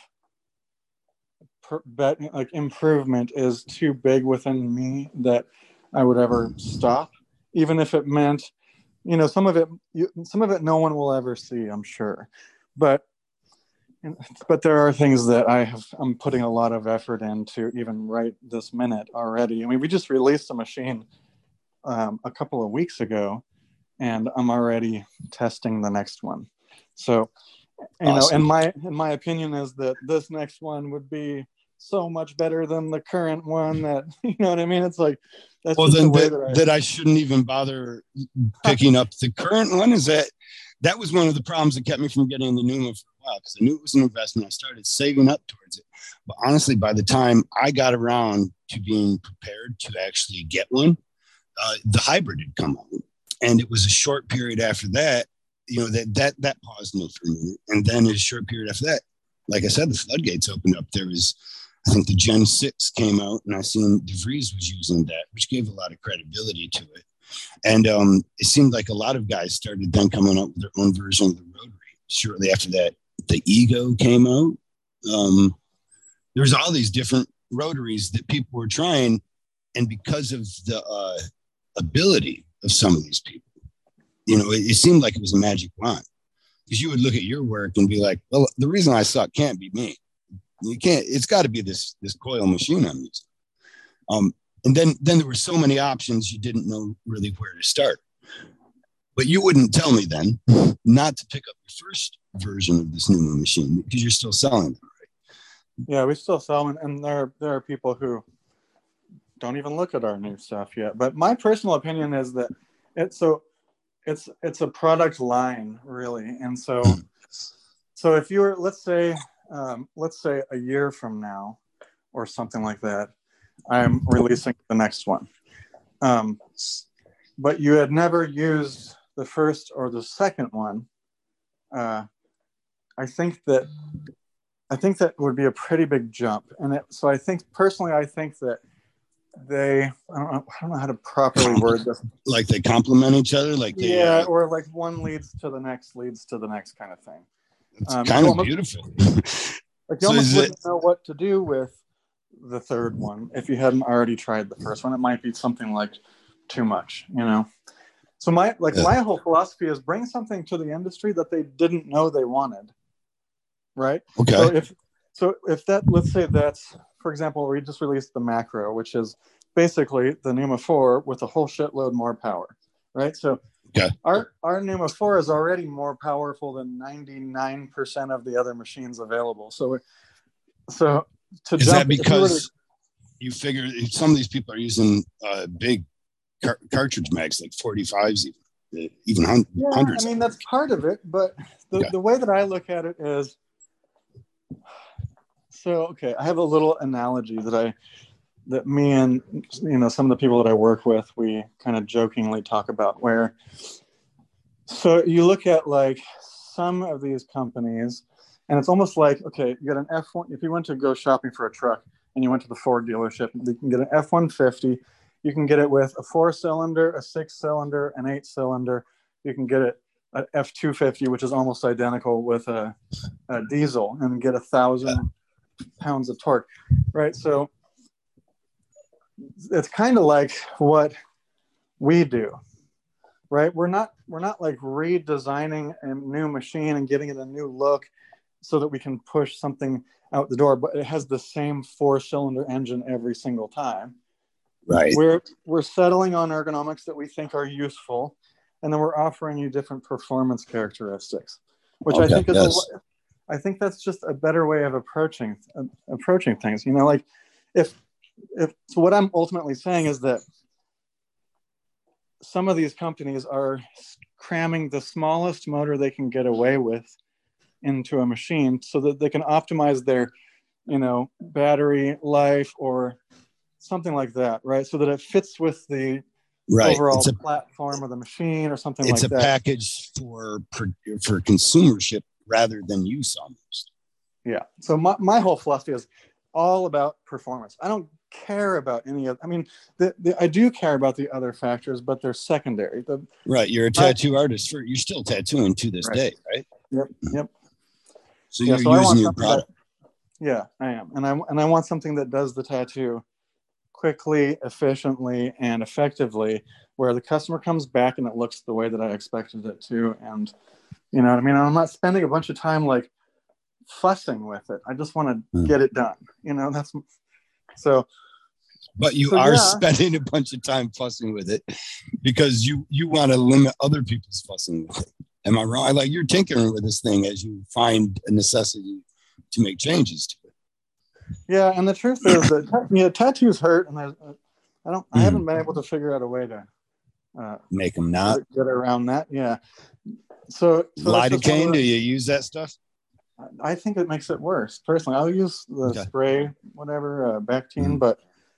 per, bet, like improvement is too big within me that I would ever stop, even if it meant, you know, some of it you, some of it no one will ever see, I'm sure, but but there are things that I have I'm putting a lot of effort into even right this minute already. I mean, we just released a machine um, a couple of weeks ago, and I'm already testing the next one. So, you awesome. know, and my and my opinion is that this next one would be so much better than the current one that, you know what I mean? It's like, that's well, just then the way that, that I... that I shouldn't even bother picking up the current one. Is that, that was one of the problems that kept me from getting the Numa for a while, because I knew it was an investment. I started saving up towards it. But honestly, by the time I got around to being prepared to actually get one, uh, the hybrid had come on. And it was a short period after that, you know, that that that paused me for a minute. And then a short period after that, like I said, the floodgates opened up. There was, I think the Gen six came out, and I seen DeVries was using that, which gave a lot of credibility to it. And um, it seemed like a lot of guys started then coming up with their own version of the rotary. Shortly after that, the Ego came out. Um, there's all these different rotaries that people were trying. And because of the uh, ability of some of these people, you know, it, it seemed like it was a magic wand. Because you would look at your work and be like, well, the reason I suck can't be me. You can't, it's got to be this this coil machine I'm using. Um, and then, then there were so many options you didn't know really where to start. But you wouldn't tell me then not to pick up your first version of this Numa machine, because you're still selling them, right? Yeah, we still sell them, and there there are people who don't even look at our new stuff yet. But my personal opinion is that it's so it's it's a product line, really. And so so if you were, let's say um, let's say a year from now or something like that, I'm releasing the next one. Um, but you had never used the first or the second one. Uh, I think that I think that would be a pretty big jump. And it, so I think personally, I think that they, I don't know, I don't know how to properly word this. Like they complement each other? Like they, yeah, uh, or like one leads to the next, leads to the next kind of thing. It's um, kind of almost, beautiful. Like you So almost wouldn't it, know what to do with the third one if you hadn't already tried the first one. It might be something like too much, you know? So my, like yeah. my whole philosophy is bring something to the industry that they didn't know they wanted. Right. Okay. So if, so if that, let's say that's, for example, we just released the Macro, which is basically the Numa four with a whole shitload more power. Right. So okay. our, our Numa four is already more powerful than ninety-nine percent of the other machines available. So, so to is jump, that because, you figure some of these people are using uh, big car- cartridge mags, like forty-fives, even, even hun- yeah, hundreds. I mean, that's part of it. But the, okay. the way that I look at it is, so, okay, I have a little analogy that I, that me and, you know, some of the people that I work with, we kind of jokingly talk about where, so you look at like some of these companies and it's almost like, okay, you got an F one, if you went to go shopping for a truck and you went to the Ford dealership, you can get an F one fifty, you can get it with a four cylinder, a six cylinder, an eight cylinder, you can get it an F two fifty, which is almost identical with a, a diesel and get a thousand pounds of torque, right? So it's kind of like what we do, right? We're not we're not like redesigning a new machine and getting it a new look so that we can push something out the door, but it has the same four-cylinder engine every single time. Right. We're we're settling on ergonomics that we think are useful, and then we're offering you different performance characteristics, which okay, I think is yes. a, I think that's just a better way of approaching uh, approaching things. You know, like if if so, what I'm ultimately saying is that some of these companies are cramming the smallest motor they can get away with into a machine so that they can optimize their, you know, battery life or something like that, right? So that it fits with the right. overall a, platform of the machine or something like that. It's a package for, for consumership rather than use almost. Yeah. So my, my whole philosophy is all about performance. I don't care about any of, I mean, the, the, I do care about the other factors, but they're secondary. The, right. You're a tattoo I, artist. For You're still tattooing to this right. day, right? Yep. Yep. So you're yeah, so using your product. That, yeah, I am. And I, and I want something that does the tattoo quickly, efficiently, and effectively, where the customer comes back and it looks the way that I expected it to. And you know what I mean? I'm not spending a bunch of time like fussing with it. I just want to mm. get it done. You know, that's so. But you so, are yeah. spending a bunch of time fussing with it because you you want to limit other people's fussing with it. Am I wrong? I like you're tinkering with this thing as you find a necessity to make changes to it. Yeah, and the truth is that you know, tattoos hurt, and I, I don't, I mm. haven't been able to figure out a way to uh, make them not get around that. Yeah. So, so lidocaine, do you use that stuff? I think it makes it worse. Personally, I'll use the okay. spray, whatever, uh, Bactine, mm. but.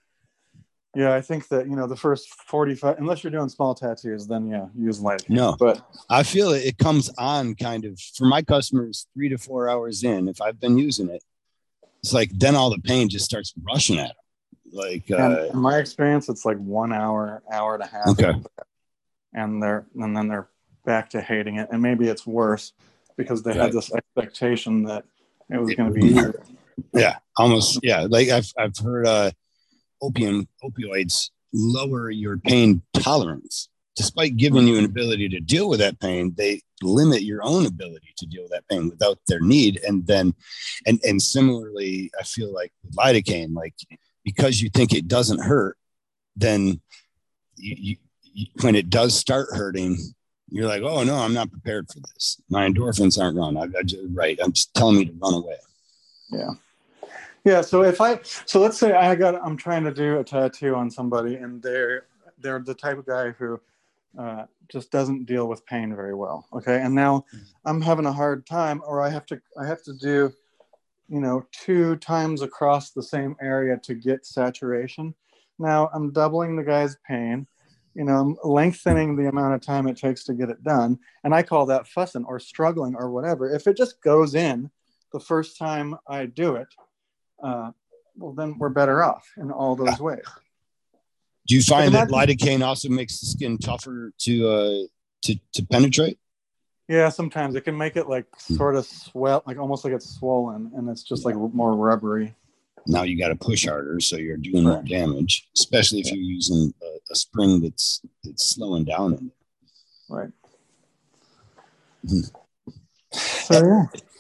Yeah, I think that, you know, the first forty-five, unless you're doing small tattoos, then yeah, use light. No, but I feel it, it comes on kind of for my customers three to four hours in. If I've been using it, it's like then all the pain just starts rushing at them. Like uh, in my experience, it's like one hour, hour and a half. Okay. And they're and then they're back to hating it, and maybe it's worse because they right. had this expectation that it was going to be easier. Yeah, almost. Yeah, like I've I've heard. Uh, Opium opioids lower your pain tolerance. Despite giving you an ability to deal with that pain, they limit your own ability to deal with that pain without their need. And then, and and similarly, I feel like with lidocaine, like because you think it doesn't hurt, then you, you, you, when it does start hurting, you're like, oh no, I'm not prepared for this. My endorphins aren't run. I, I just, right, I'm just telling me to run away. Yeah. Yeah, so if I, so let's say I got, I'm trying to do a tattoo on somebody and they're, they're the type of guy who uh, just doesn't deal with pain very well. Okay. And now I'm having a hard time, or I have to, I have to do, you know, two times across the same area to get saturation. Now I'm doubling the guy's pain, you know, I'm lengthening the amount of time it takes to get it done. And I call that fussing or struggling or whatever. If it just goes in the first time I do it, Uh, well, then we're better off in all those ways. Do you find that lidocaine also makes the skin tougher to uh, to to penetrate? Yeah, sometimes it can make it like sort of swell, like almost like it's swollen, and it's just like more rubbery. Now you got to push harder, so you're doing right. more damage, especially if you're using a, a spring that's that's slowing down in it. Right. Mm-hmm. So yeah.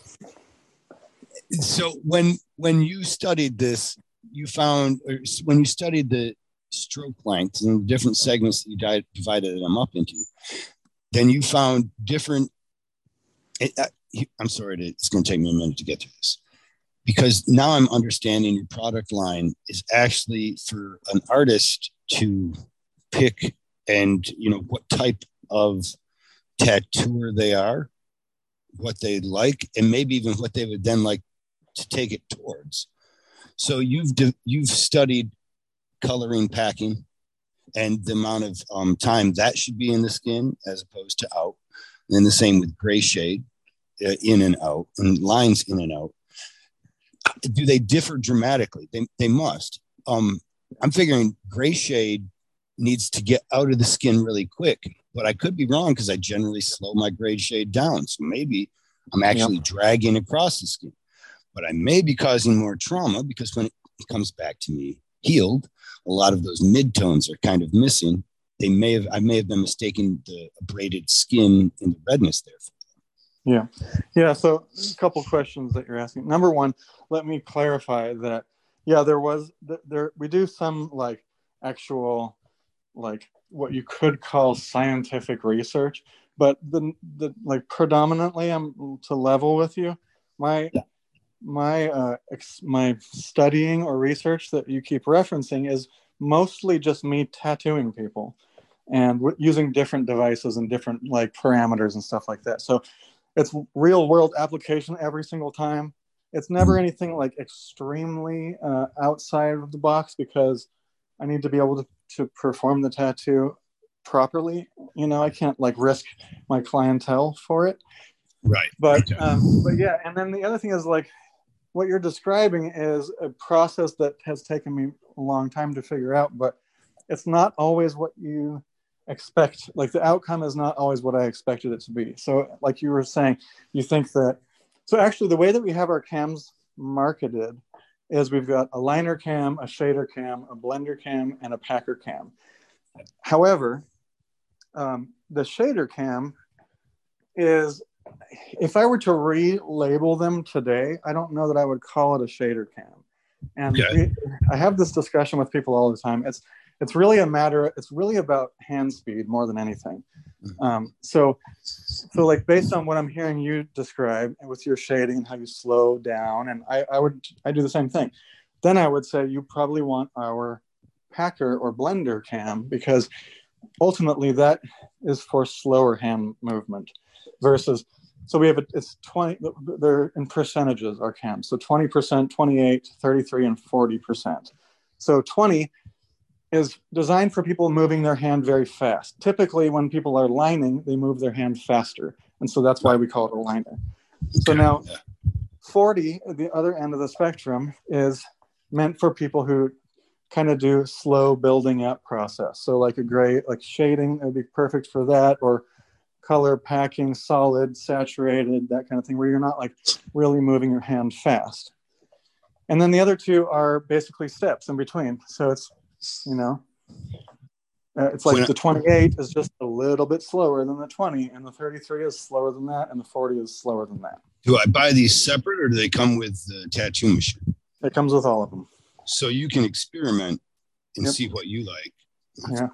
So when when you studied this, you found or when you studied the stroke lengths and the different segments that you divided them up into, then you found different. It, uh, I'm sorry, to, it's going to take me a minute to get to this. because now I'm understanding your product line is actually for an artist to pick and, you know, what type of tattooer they are, what they like, and maybe even what they would then like to take it towards. So you've you've studied coloring, packing, and the amount of um, time that should be in the skin as opposed to out. And the same with gray shade, uh, in and out, and lines in and out. Do they differ dramatically? They, they must. Um, I'm figuring gray shade needs to get out of the skin really quick, but I could be wrong because I generally slow my gray shade down. So maybe I'm actually yep. dragging across the skin, but I may be causing more trauma because when it comes back to me healed, a lot of those midtones are kind of missing. They may have, I may have been mistaken the abraded skin and the redness there. Yeah. Yeah. So a couple questions that you're asking. Number one, let me clarify that, yeah, there was, there, we do some like actual, like what you could call scientific research, but the, the like predominantly I'm to level with you. My, yeah. my, uh, ex, my studying or research that you keep referencing is mostly just me tattooing people and w- using different devices and different like parameters and stuff like that. So it's real world application every single time. It's never anything like extremely uh, outside of the box because I need to be able to, to perform the tattoo properly. You know, I can't like risk my clientele for it. Right. But, okay. um, but yeah. And then the other thing is like what you're describing is a process that has taken me a long time to figure out, but it's not always what you expect. Like the outcome is not always what I expected it to be. So like you were saying, you think that, so actually the way that we have our cams marketed is we've got a liner cam, a shader cam, a blender cam, and a packer cam. However, um, the shader cam is, if I were to relabel them today, I don't know that I would call it a shader cam. And okay. we, I have this discussion with people all the time. It's It's really a matter, it's really about hand speed more than anything. Um, so, so like based on what I'm hearing you describe with your shading and how you slow down, and I, I would, I do the same thing. Then I would say you probably want our packer or blender cam because ultimately that is for slower hand movement versus, so we have, a, it's twenty, they're in percentages, our cams. So twenty percent, twenty-eight, thirty-three, and forty percent. So twenty is designed for people moving their hand very fast. Typically, when people are lining, they move their hand faster. And so that's why we call it a liner. So now forty, at the other end of the spectrum, is meant for people who kind of do slow building up process. So like a gray, like shading, it would be perfect for that, or color packing, solid, saturated, that kind of thing, where you're not like really moving your hand fast. And then the other two are basically steps in between. So it's, you know, uh, it's like the twenty-eight is just a little bit slower than the twenty, and the thirty-three is slower than that, and the forty is slower than that. Do I buy these separate, or do they come with the tattoo machine? It comes with all of them. So you can experiment and yep. see what you like. Yeah.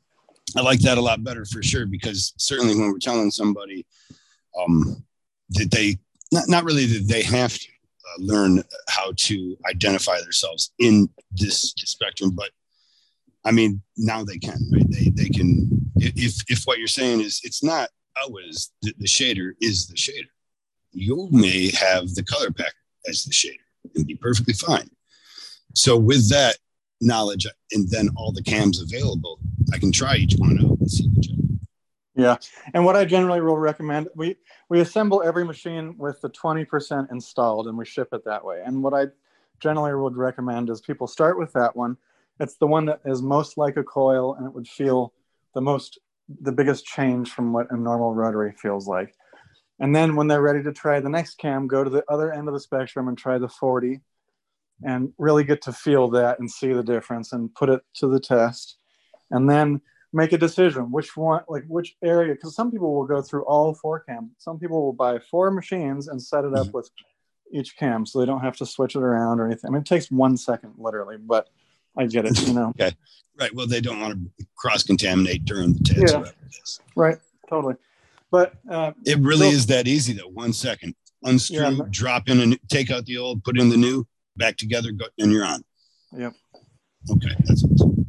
I like that a lot better for sure, because certainly when we're telling somebody um, that they, not, not really that they have to uh, learn how to identify themselves in this, this spectrum, but I mean, now they can, right? They they can, if if what you're saying is it's not always the, the shader is the shader. You may have the color packer as the shader and be perfectly fine. So with that knowledge and then all the cams available, I can try each one out and see which one. Yeah. And what I generally will recommend, we, we assemble every machine with the twenty percent installed and we ship it that way. And what I generally would recommend is people start with that one. It's the one that is most like a coil, and it would feel the most, the biggest change from what a normal rotary feels like. And then when they're ready to try the next cam, go to the other end of the spectrum and try the forty and really get to feel that and see the difference and put it to the test. And then make a decision, which one, like which area, because some people will go through all four cams. Some people will buy four machines and set it up mm-hmm. with each cam so they don't have to switch it around or anything. I mean, it takes one second literally, but I get it, you know. Okay. Right. Well, they don't want to cross-contaminate during the test. Yeah. Right. Totally. But uh, it really so, is that easy, though. One second. unscrew, Yeah. drop in, and take out the old, put in the new, back together, go, and you're on. Yep. Okay, that's awesome.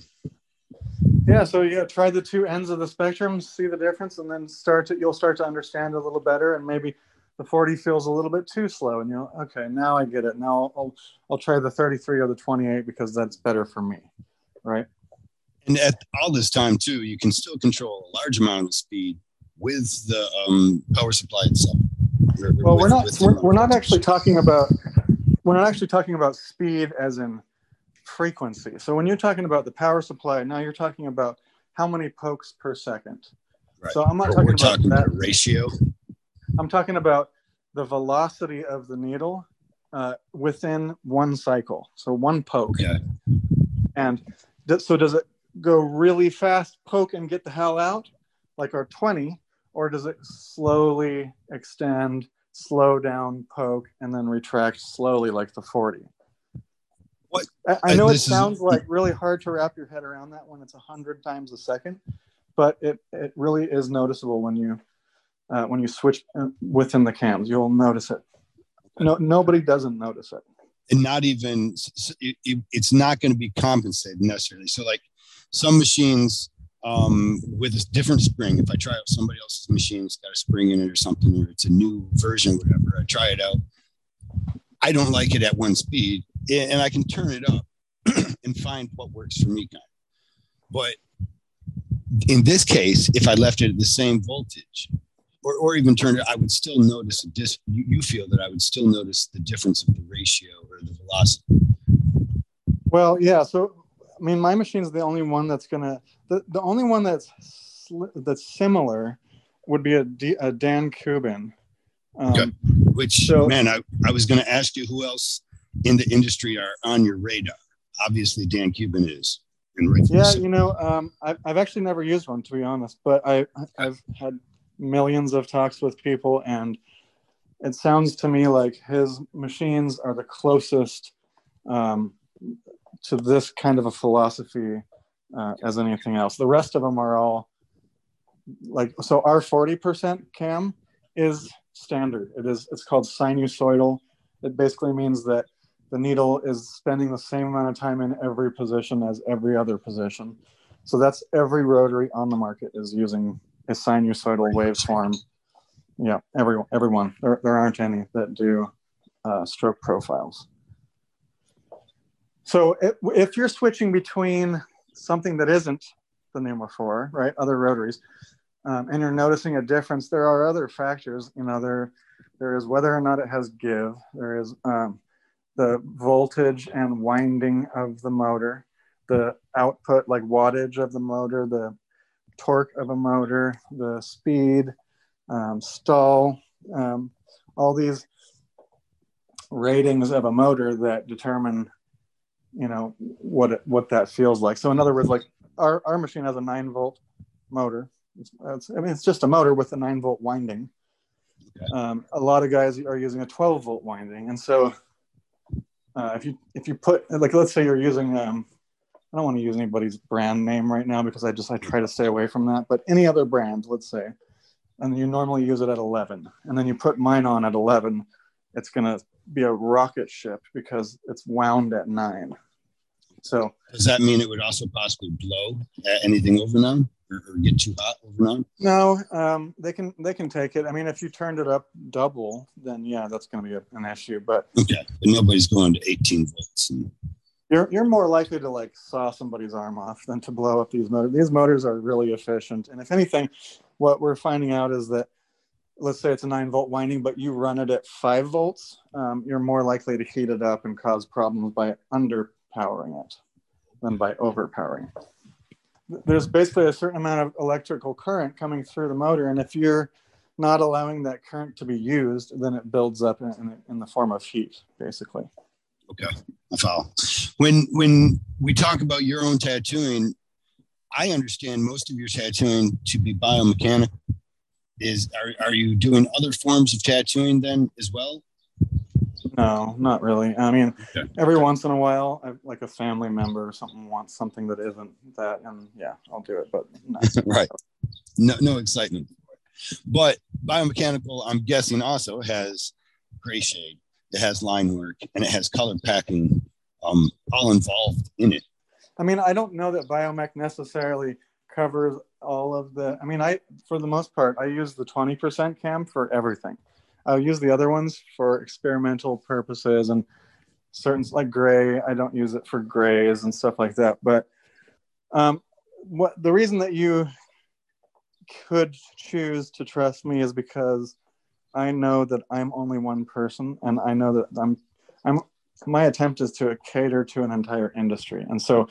Yeah, so yeah, try the two ends of the spectrum, see the difference, and then start to you'll start to understand a little better. And maybe the forty feels a little bit too slow, and you'll okay, now I get it. Now I'll I'll try the thirty-three or the twenty-eight because that's better for me, right? And at all this time too, you can still control a large amount of speed with the um, power supply itself. Or, well, we're not we're, we're not actually talking about we're not actually talking about speed as in frequency. So when you're talking about the power supply, now you're talking about how many pokes per second. Right. So I'm not or talking we're about talking that about ratio. I'm talking about the velocity of the needle uh, within one cycle. So one poke. Okay. And th- so does it go really fast, poke and get the hell out, like our twenty, or does it slowly extend, slow down, poke, and then retract slowly like the forty? What? I, I know uh, it sounds is... like really hard to wrap your head around that when it's a hundred times a second, but it, it really is noticeable when you uh, when you switch within the cams. You'll notice it. No, nobody doesn't notice it. And not even it, it, it's not going to be compensated necessarily. So like some machines um, with a different spring, if I try out somebody else's machine, it's got a spring in it or something, or it's a new version, whatever, I try it out. I don't like it at one speed, and I can turn it up and find what works for me. Kind of. But in this case, if I left it at the same voltage, or, or even turned it, I would still notice a dis. You, you feel that I would still notice the difference of the ratio or the velocity. Well, yeah. So, I mean, my machine is the only one that's gonna. The, the only one that's that's similar would be a, D, a Dan Kubin. Um, okay. Which, so, man, I, I was going to ask you who else in the industry are on your radar. Obviously, Dan Kubin is. And yeah, so. you know, um, I've, I've actually never used one, to be honest, but I, I've had millions of talks with people, and it sounds to me like his machines are the closest um, to this kind of a philosophy uh, as anything else. The rest of them are all like, so our forty percent cam is standard. It is, it's called sinusoidal. It basically means that the needle is spending the same amount of time in every position as every other position. So that's every rotary on the market is using a sinusoidal waveform. Yeah, every, everyone. There, there aren't any that do uh, stroke profiles. So it, if you're switching between something that isn't the Numero four, right, other rotaries, Um, and you're noticing a difference, there are other factors. You know, there, there is whether or not it has give. There is um, the voltage and winding of the motor, the output, like wattage of the motor, the torque of a motor, the speed, um, stall, um, all these ratings of a motor that determine, you know, what it, what that feels like. So in other words, like our, our machine has a nine volt motor. It's, it's, I mean, it's just a motor with a nine volt winding. Okay. Um, a lot of guys are using a twelve volt winding. And so uh, if you, if you put, like, let's say you're using, um, I don't want to use anybody's brand name right now because I just, I try to stay away from that, but any other brand, let's say, and you normally use it at eleven, and then you put mine on at eleven, it's going to be a rocket ship because it's wound at nine. So does that mean it would also possibly blow anything over nine? Or, or get too hot overnight? No, um, they can they can take it. I mean, if you turned it up double, then yeah, that's going to be a, an issue. But okay, but nobody's going to eighteen volts. And... You're you're more likely to like saw somebody's arm off than to blow up these motors. These motors are really efficient, and if anything, what we're finding out is that, let's say it's a nine volt winding, but you run it at five volts, um, you're more likely to heat it up and cause problems by underpowering it than by overpowering it. There's basically a certain amount of electrical current coming through the motor, and if you're not allowing that current to be used, then it builds up in, in, in the form of heat, basically. Okay, I follow. When when we talk about your own tattooing, I understand most of your tattooing to be biomechanical. Is are are you doing other forms of tattooing then as well? No, not really. I mean, okay. Every once in a while, I, like a family member or something wants something that isn't that, and yeah, I'll do it. But no. Right, no, no excitement. But biomechanical, I'm guessing, also has gray shade, it has line work, and it has color packing um, all involved in it. I mean, I don't know that biomech necessarily covers all of the, I mean, I, for the most part, I use the twenty percent cam for everything. I'll use the other ones for experimental purposes and certain, like gray, I don't use it for grays and stuff like that. But um, what the reason that you could choose to trust me is because I know that I'm only one person, and I know that I'm, I'm, my attempt is to cater to an entire industry. And so,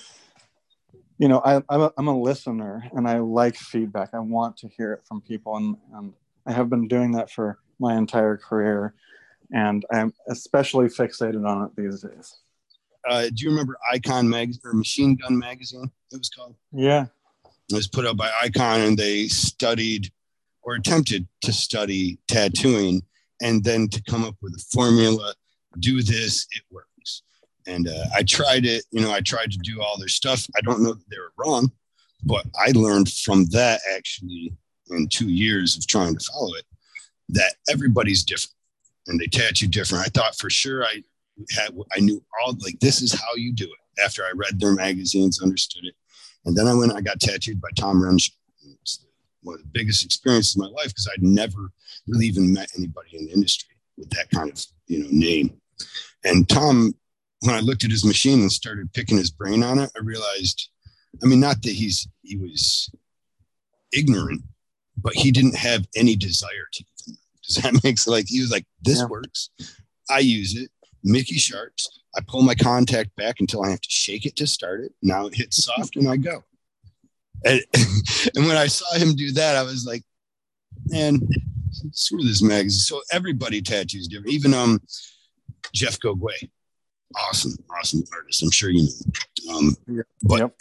you know, I, I'm, a, I'm a listener, and I like feedback. I want to hear it from people. And, and I have been doing that for my entire career. And I'm especially fixated on it these days. Uh, do you remember Icon Mag or Machine Gun Magazine? It was called. Yeah. It was put out by Icon, and they studied or attempted to study tattooing, and then to come up with a formula. Do this, it works. And uh, I tried it. You know, I tried to do all their stuff. I don't know that they were wrong, but I learned from that actually in two years of trying to follow it that everybody's different. And they tattoo different. I thought for sure I had, I knew all, like, this is how you do it. After I read their magazines, understood it. And then I went, I got tattooed by Tom Renshaw. It's one of the biggest experiences of my life, because I'd never really even met anybody in the industry with that kind of, you know, name. And Tom, when I looked at his machine and started picking his brain on it, I realized, I mean, not that he's, he was ignorant, but he didn't have any desire to even. Does that make sense? Like, he was like, this yeah. works. I use it. Mickey Sharps. I pull my contact back until I have to shake it to start it. Now it hits soft and I go. And, and when I saw him do that, I was like, man, screw this magazine. So everybody tattoos different. Even um, Jeff Gogwe. Awesome, awesome artist. I'm sure you know. Um, but yep.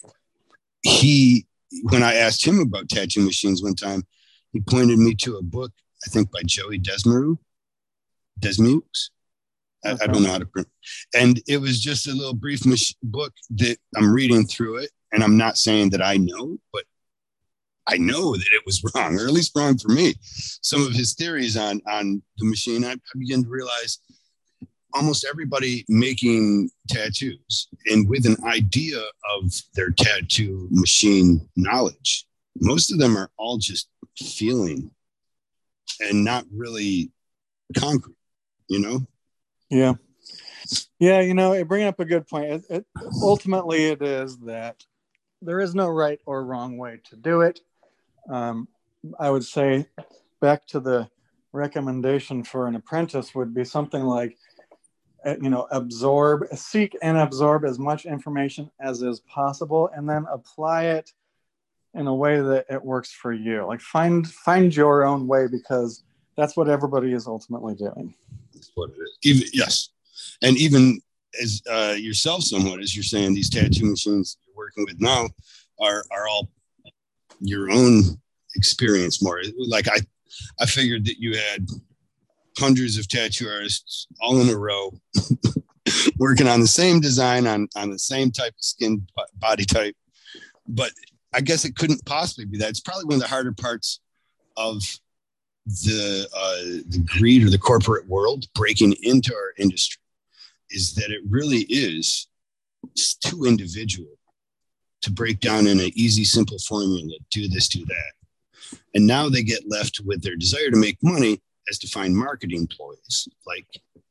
he, when I asked him about tattoo machines one time, he pointed me to a book, I think by Joey Desmarais, Desmaux. I, okay. I don't know how to print. And it was just a little brief mach- book that I'm reading through it. And I'm not saying that I know, but I know that it was wrong, or at least wrong for me. Some of his theories on, on the machine, I, I began to realize almost everybody making tattoos and with an idea of their tattoo machine knowledge, most of them are all just feeling and not really concrete, you know? Yeah. Yeah, you know, it bring up a good point. It, it, ultimately, it is that there is no right or wrong way to do it. Um, I would say back to the recommendation for an apprentice would be something like, you know, absorb, seek and absorb as much information as is possible, and then apply it in a way that it works for you. Like find find your own way, because that's what everybody is ultimately doing. That's what it is. Even, yes. And even as uh, yourself, somewhat, as you're saying, these tattoo machines you're working with now are are all your own experience more. Like I, I figured that you had hundreds of tattoo artists all in a row working on the same design on, on the same type of skin body type. But I guess it couldn't possibly be that. It's probably one of the harder parts of the uh, the greed or the corporate world breaking into our industry, is that it really is too individual to break down in an easy, simple formula, do this, do that. And now they get left with their desire to make money as to find marketing ploys like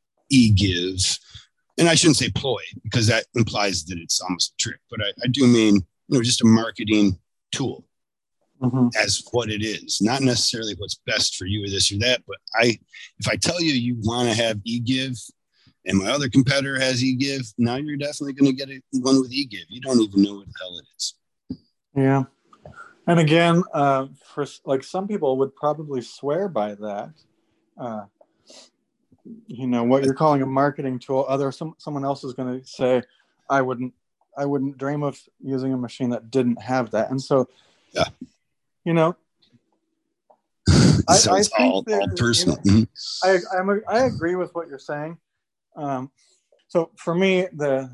eGive. And I shouldn't say ploy, because that implies that it's almost a trick, but I, I do mean, you know, just a marketing tool mm-hmm. as what it is, not necessarily what's best for you or this or that. But I, if I tell you you want to have eGive and my other competitor has eGive, now you're definitely going to get a, one with eGive. You don't even know what the hell it is. Yeah. And again, uh, for like some people would probably swear by that. Uh, you know, what you're calling a marketing tool, other some someone else is going to say, I wouldn't, I wouldn't dream of using a machine that didn't have that. And so, yeah, you know, so I, it's I all, all personal. You know, I I'm a, I agree with what you're saying. Um, so for me, the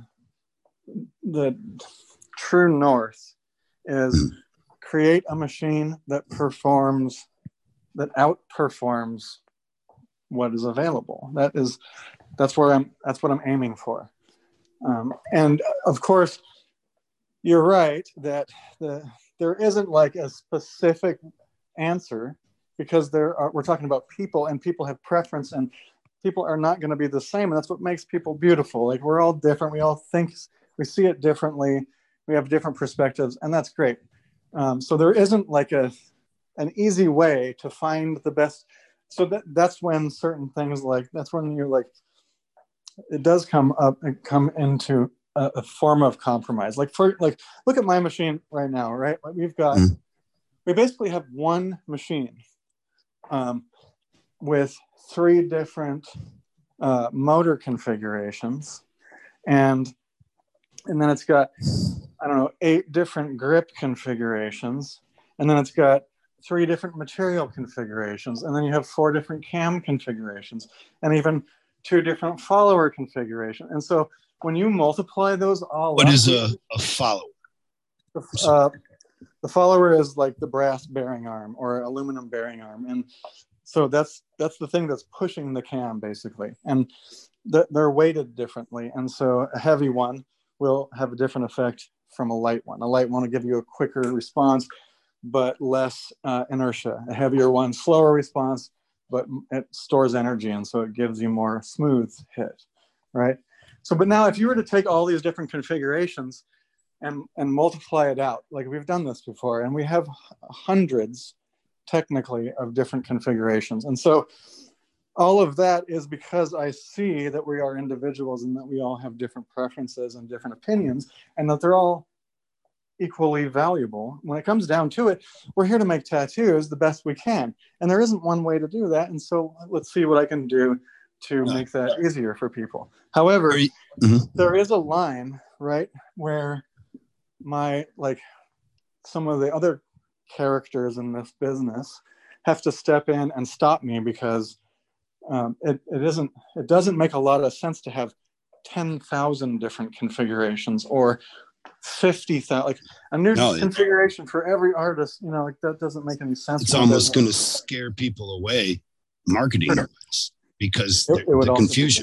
the true north is mm. create a machine that performs that outperforms what is available. That is, that's where I'm, that's what I'm aiming for. Um, and of course, you're right that the, there isn't like a specific answer, because there are, we're talking about people, and people have preference, and people are not going to be the same. And that's what makes people beautiful. Like, we're all different. We all think, we see it differently. We have different perspectives, and that's great. Um, so there isn't like a, an easy way to find the best. So that, that's when certain things like, that's when you're like, it does come up and come into a, a form of compromise. Like for, like, look at my machine right now, right? Like we've got, mm. we basically have one machine um, with three different uh, motor configurations. And, and then it's got, I don't know, eight different grip configurations. And then it's got three different material configurations. And then you have four different cam configurations, and even two different follower configurations. And so when you multiply those all what up, is a, a follower? Uh, the follower is like the brass bearing arm or aluminum bearing arm. And so that's that's the thing that's pushing the cam, basically. And th- they're weighted differently. And so a heavy one will have a different effect from a light one. A light one will give you a quicker response, but less uh, inertia. A heavier one, slower response, but it stores energy, and so it gives you more smooth hit, right? So, but now if you were to take all these different configurations and, and multiply it out, like we've done this before, and we have hundreds, technically, of different configurations. And so all of that is because I see that we are individuals and that we all have different preferences and different opinions, and that they're all equally valuable. When it comes down to it, we're here to make tattoos the best we can, and there isn't one way to do that. And so let's see what I can do to make that easier for people. However, you, mm-hmm. there is a line, right, where my, like, some of the other characters in this business have to step in and stop me, because um, it, it isn't, it doesn't make a lot of sense to have ten thousand different configurations or fifty thousand, like a new no, configuration it, for every artist. You know, like that doesn't make any sense. It's almost going to scare people away, marketing wise, because it, it the confusion.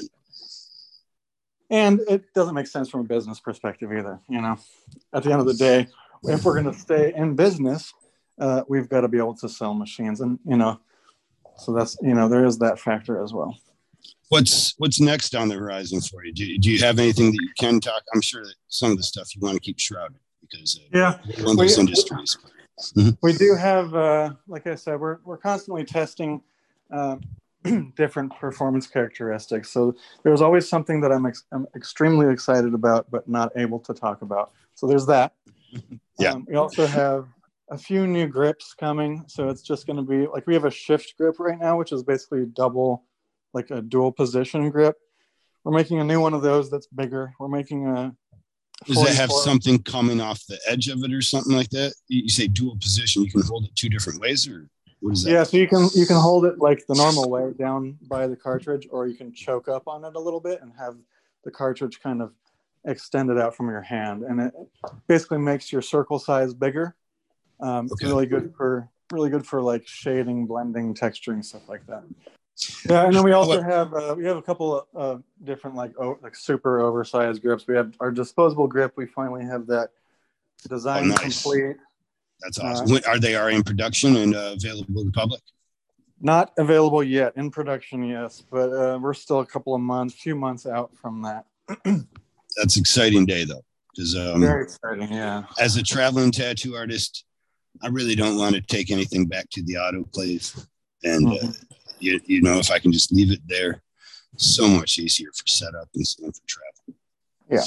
And it doesn't make sense from a business perspective either. You know, at the end of the day, if we're going to stay in business, uh, we've got to be able to sell machines, and you know, so that's, you know, there is that factor as well. What's what's next on the horizon for you? Do, do you have anything that you can talk? I'm sure that some of the stuff you want to keep shrouded, because uh, yeah, one of those we, industries. We do have, uh, like I said, we're we're constantly testing uh, different performance characteristics. So there's always something that I'm ex- I'm extremely excited about, but not able to talk about. So there's that. Yeah. Um, we also have a few new grips coming. So it's just going to be like, we have a shift grip right now, which is basically double, like a dual position grip. We're making a new one of those that's bigger. We're making a. Does that have something coming off the edge of it or something like that? You say dual position, you can hold it two different ways, or what is that? Yeah, so you can you can hold it like the normal way down by the cartridge, or you can choke up on it a little bit and have the cartridge kind of extended out from your hand, and it basically makes your circle size bigger. Um, okay. It's really good for really good for like shading, blending, texturing, stuff like that. Yeah, and then we also have uh, we have a couple of uh, different like oh, like super oversized grips. We have our disposable grip. We finally have that design oh, nice. complete. That's awesome. Uh, when, are they are in production and uh, available to the public? Not available yet. In production, yes, but uh, we're still a couple of months, few months out from that. That's exciting day though, because um, very exciting. Yeah. As a traveling tattoo artist, I really don't want to take anything back to the autoclave, and. Mm-hmm. Uh, You, you know, if I can just leave it there, so much easier for setup and for travel. Yeah.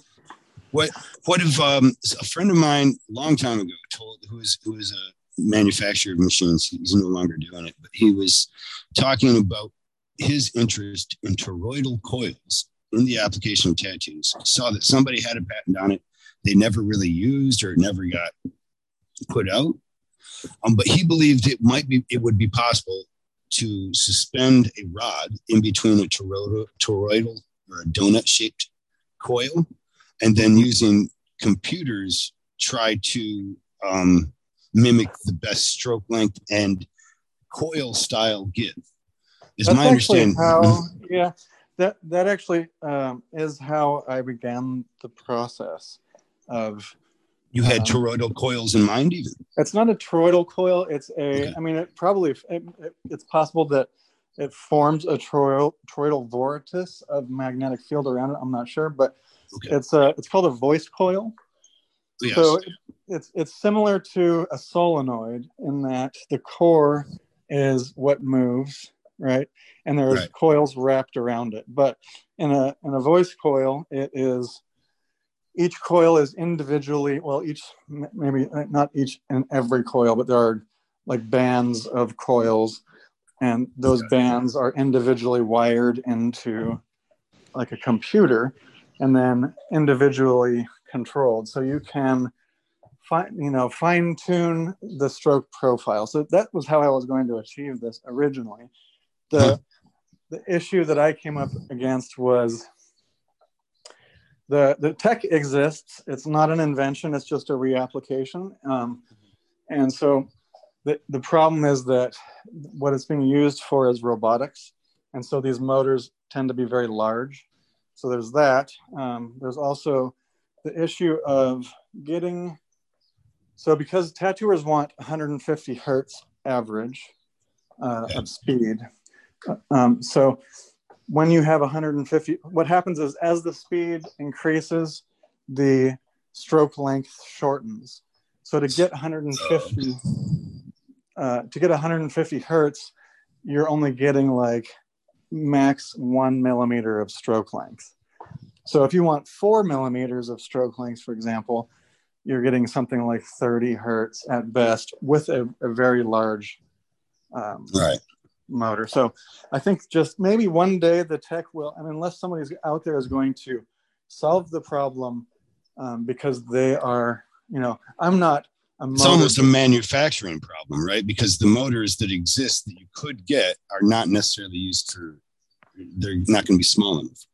What What if um, a friend of mine a long time ago told who is who is a manufacturer of machines? He's no longer doing it, but he was talking about his interest in toroidal coils in the application of tattoos. Saw that somebody had a patent on it. They never really used, or it never got put out. Um, but he believed it might be it would be possible to suspend a rod in between a toroidal, toroidal or a donut-shaped coil, and then using computers try to um, mimic the best stroke length and coil style give. Is That's my understanding. How, yeah, that that actually um, is how I began the process of. You had um, toroidal coils in mind, even? It's not a toroidal coil. It's a. Okay. I mean, it probably it, it, it's possible that it forms a toroidal toroidal vortex of magnetic field around it. I'm not sure, but Okay. it's a. It's called a voice coil. Yes. So it, it's it's similar to a solenoid in that the core is what moves, right? And there's right. coils wrapped around it. But in a in a voice coil, it is each coil is individually, well, each maybe not each and every coil, but there are like bands of coils, and those okay. bands are individually wired into like a computer and then individually controlled. So you can fine, you know, fine tune the stroke profile. So that was how I was going to achieve this originally. The huh. the issue that I came up against was the the tech exists. It's not an invention. It's just a reapplication. Um, and so the the problem is that what it's being used for is robotics, and so these motors tend to be very large. So there's that. Um, there's also the issue of getting. So because tattooers want one hundred fifty hertz average uh, of speed, um, so when you have one hundred fifty, what happens is as the speed increases, the stroke length shortens. So to get one hundred fifty, uh, to get one hundred fifty hertz, you're only getting like max one millimeter of stroke length. So if you want four millimeters of stroke length, for example, you're getting something like thirty hertz at best with a, a very large um, right. motor. So I think just maybe one day the tech will, I mean, unless somebody's out there is going to solve the problem um, because they are, you know, I'm not a motor. It's almost a manufacturing problem, right? Because the motors that exist that you could get are not necessarily used for, they're not going to be small enough.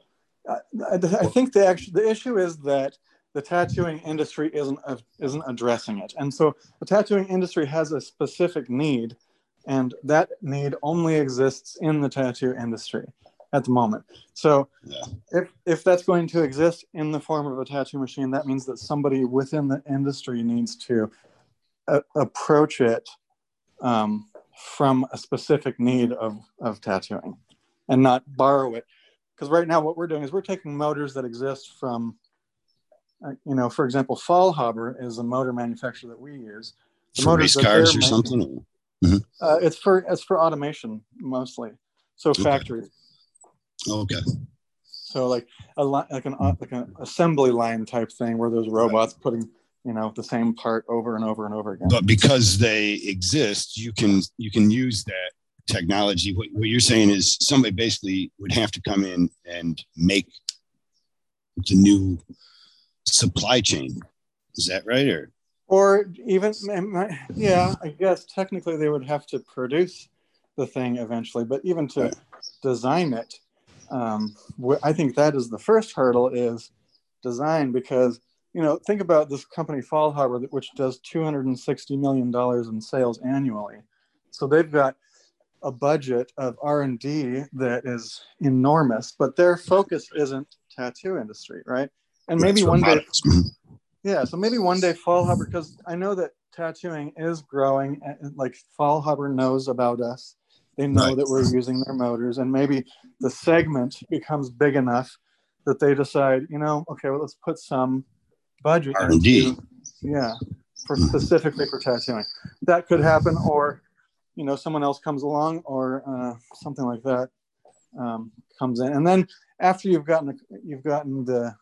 I, I think the actual, the issue is that the tattooing industry isn't uh, isn't addressing it, and so the tattooing industry has a specific need, and that need only exists in the tattoo industry at the moment. So, yeah. if if that's going to exist in the form of a tattoo machine, that means that somebody within the industry needs to uh, approach it um, from a specific need of of tattooing, and not borrow it. Because right now, what we're doing is we're taking motors that exist from. Uh, you know, for example, Faulhaber is a motor manufacturer that we use. The for race cars or making, something? Mm-hmm. Uh, it's for it's for automation mostly. So okay. factories. Okay. So like a like an like an assembly line type thing where there's robots right. putting you know the same part over and over and over again. But because they exist, you can you can use that technology. What, what you're saying is somebody basically would have to come in and make the new supply chain. Is that right? Or or even yeah, I guess technically they would have to produce the thing eventually, but even to right. design it, um, I think that is the first hurdle is design, because you know think about this company Faulhaber, which does two hundred sixty million dollars in sales annually. So they've got a budget of R and D that is enormous, but their focus isn't tattoo industry, right? And maybe one day, yeah, so maybe one day Faulhaber, because I know that tattooing is growing, and like Faulhaber knows about us. They know right. that we're using their motors, and maybe the segment becomes big enough that they decide, you know, okay, well, let's put some budget R and D. into, yeah, for specifically for tattooing. That could happen, or, you know, someone else comes along, or uh, something like that um, comes in. And then after you've gotten, you've gotten the,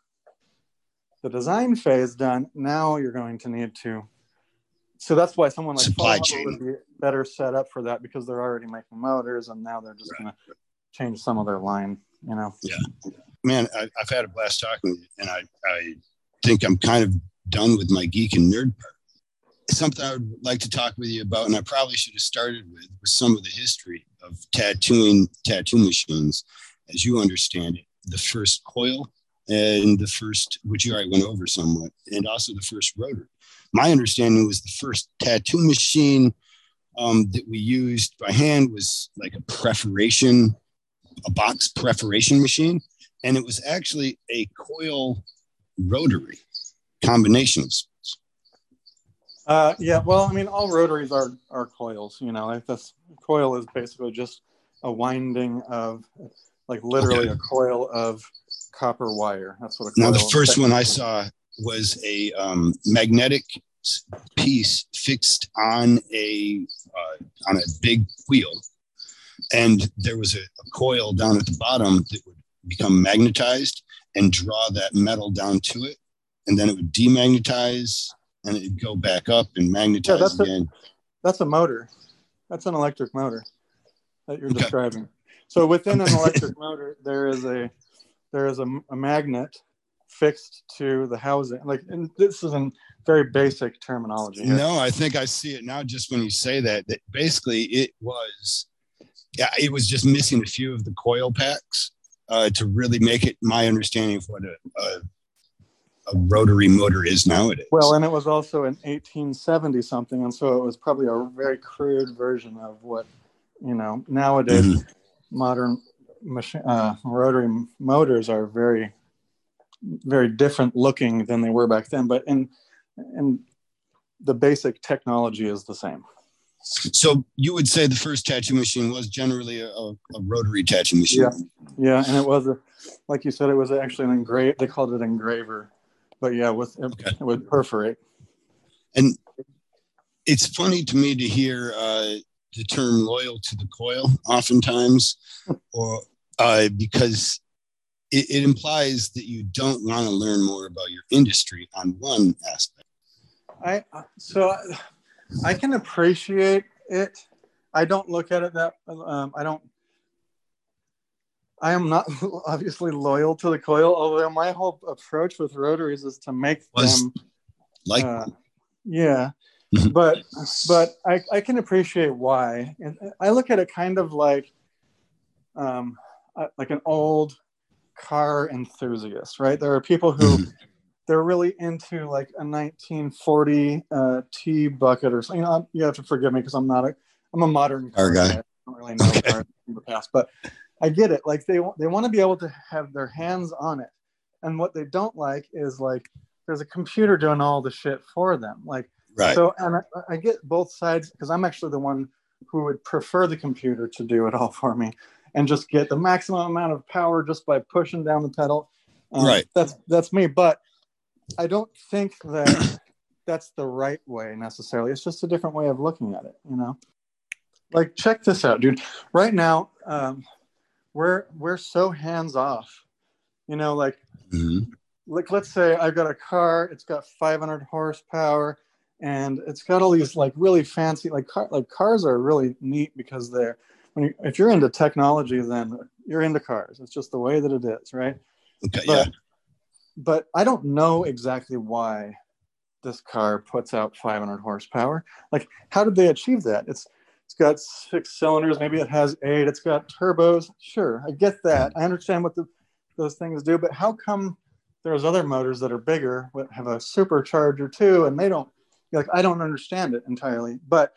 the design phase done, now you're going to need to, so that's why someone like supply chain would be better set up for that, because they're already making motors, and now they're just right. going to change some of their line, you know? Yeah, man, I, I've had a blast talking with you, and I, I think I'm kind of done with my geek and nerd part. Something I would like to talk with you about, and I probably should have started with, was some of the history of tattooing tattoo machines, as you understand it, the first coil, and the first, which you already went over somewhat, and also the first rotor. My understanding was the first tattoo machine um, that we used by hand was like a perforation, a box perforation machine. And it was actually a coil rotary combinations. Uh, yeah, well, I mean, all rotaries are, are coils, you know, like this coil is basically just a winding of, like literally okay. a coil of copper wire. That's what a coil Now, the first is. one I saw was a um, magnetic piece fixed on a, uh, on a big wheel. And there was a, a coil down at the bottom that would become magnetized and draw that metal down to it. And then it would demagnetize and it'd go back up and magnetize yeah, that's again. A, that's a motor. That's an electric motor that you're okay. describing. So within an electric motor, there is a there is a, a magnet fixed to the housing. Like, and this is in very basic terminology here. No, I think I see it now just when you say that. That basically it was, yeah, it was just missing a few of the coil packs uh, to really make it my understanding of what a, a a rotary motor is nowadays. Well, and it was also in eighteen seventy something, and so it was probably a very crude version of what, you know, nowadays mm-hmm. modern machine uh, rotary motors are very, very different looking than they were back then. But in in the basic technology is the same. So you would say the first tattoo machine was generally a, a, a rotary tattoo machine. Yeah, yeah, and it was a, like you said, it was actually an engrave. They called it engraver. But yeah, with okay. it would perforate. And it's funny to me to hear uh, the term loyal to the coil oftentimes, or uh, because it, it implies that you don't want to learn more about your industry on one aspect. I so I can appreciate it. I don't look at it that um, I don't. I am not obviously loyal to the coil, although my whole approach with rotaries is to make Was them like, uh, yeah, but but I, I can appreciate why. And I look at it kind of like um, like an old car enthusiast, right? There are people who mm-hmm. they're really into like a nineteen forty uh, T bucket or something. You know, you have to forgive me because I'm not a I'm a modern car guy. I don't really know okay. cars from the past, but I get it. Like they they want to be able to have their hands on it, and what they don't like is like there's a computer doing all the shit for them. Like right. So, and I, I get both sides because I'm actually the one who would prefer the computer to do it all for me and just get the maximum amount of power just by pushing down the pedal. Um, right. That's that's me, but I don't think that that's the right way necessarily. It's just a different way of looking at it. You know, like check this out, dude. Right now. Um, We're we're so hands off, you know. Like, mm-hmm. like let's say I've got a car. It's got five hundred horsepower, and it's got all these like really fancy like car, like cars are really neat because they're when you, if you're into technology, then you're into cars. It's just the way that it is, right? Okay, but, yeah. But I don't know exactly why this car puts out five hundred horsepower. Like, how did they achieve that? It's It's got six cylinders. Maybe it has eight. It's got turbos. Sure, I get that. I understand what the, those things do. But how come there's other motors that are bigger, but have a supercharger too, and they don't? Like, I don't understand it entirely. But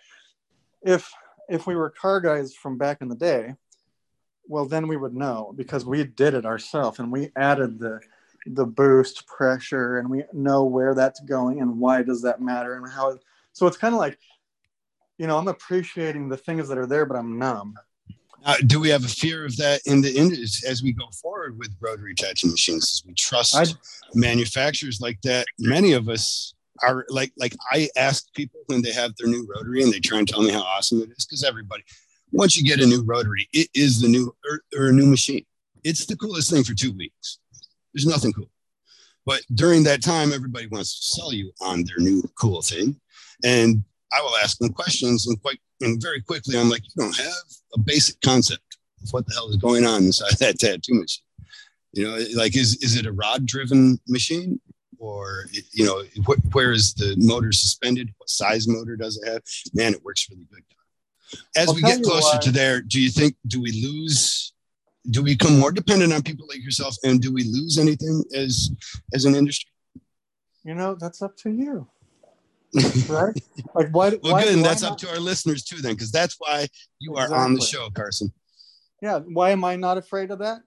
if if we were car guys from back in the day, well, then we would know because we did it ourselves and we added the the boost pressure and we know where that's going and why does that matter and how. So it's kind of like, you know, I'm appreciating the things that are there, but I'm numb. Uh, do we have a fear of that in the industry as we go forward with rotary tattoo machines? As we trust I'd, manufacturers like that, many of us are like, like I ask people when they have their new rotary and they try and tell me how awesome it is. Because everybody, once you get a new rotary, it is the new or, or a new machine. It's the coolest thing for two weeks. There's nothing cool. But during that time, everybody wants to sell you on their new cool thing. And I will ask them questions and quite and very quickly, I'm like, you don't have a basic concept of what the hell is going on inside that tattoo machine. You know, like, is, is it a rod driven machine or, you know, wh- where is the motor suspended? What size motor does it have? Man, it works really good. As I'll we get closer to there, do you think, do we lose, do we become more dependent on people like yourself and do we lose anything as, as an industry? You know, that's up to you. right? Like why? Well, why, good, and why that's not? up to our listeners too, then, because that's why you are Exactly. on the show, Carson. Yeah. Why am I not afraid of that?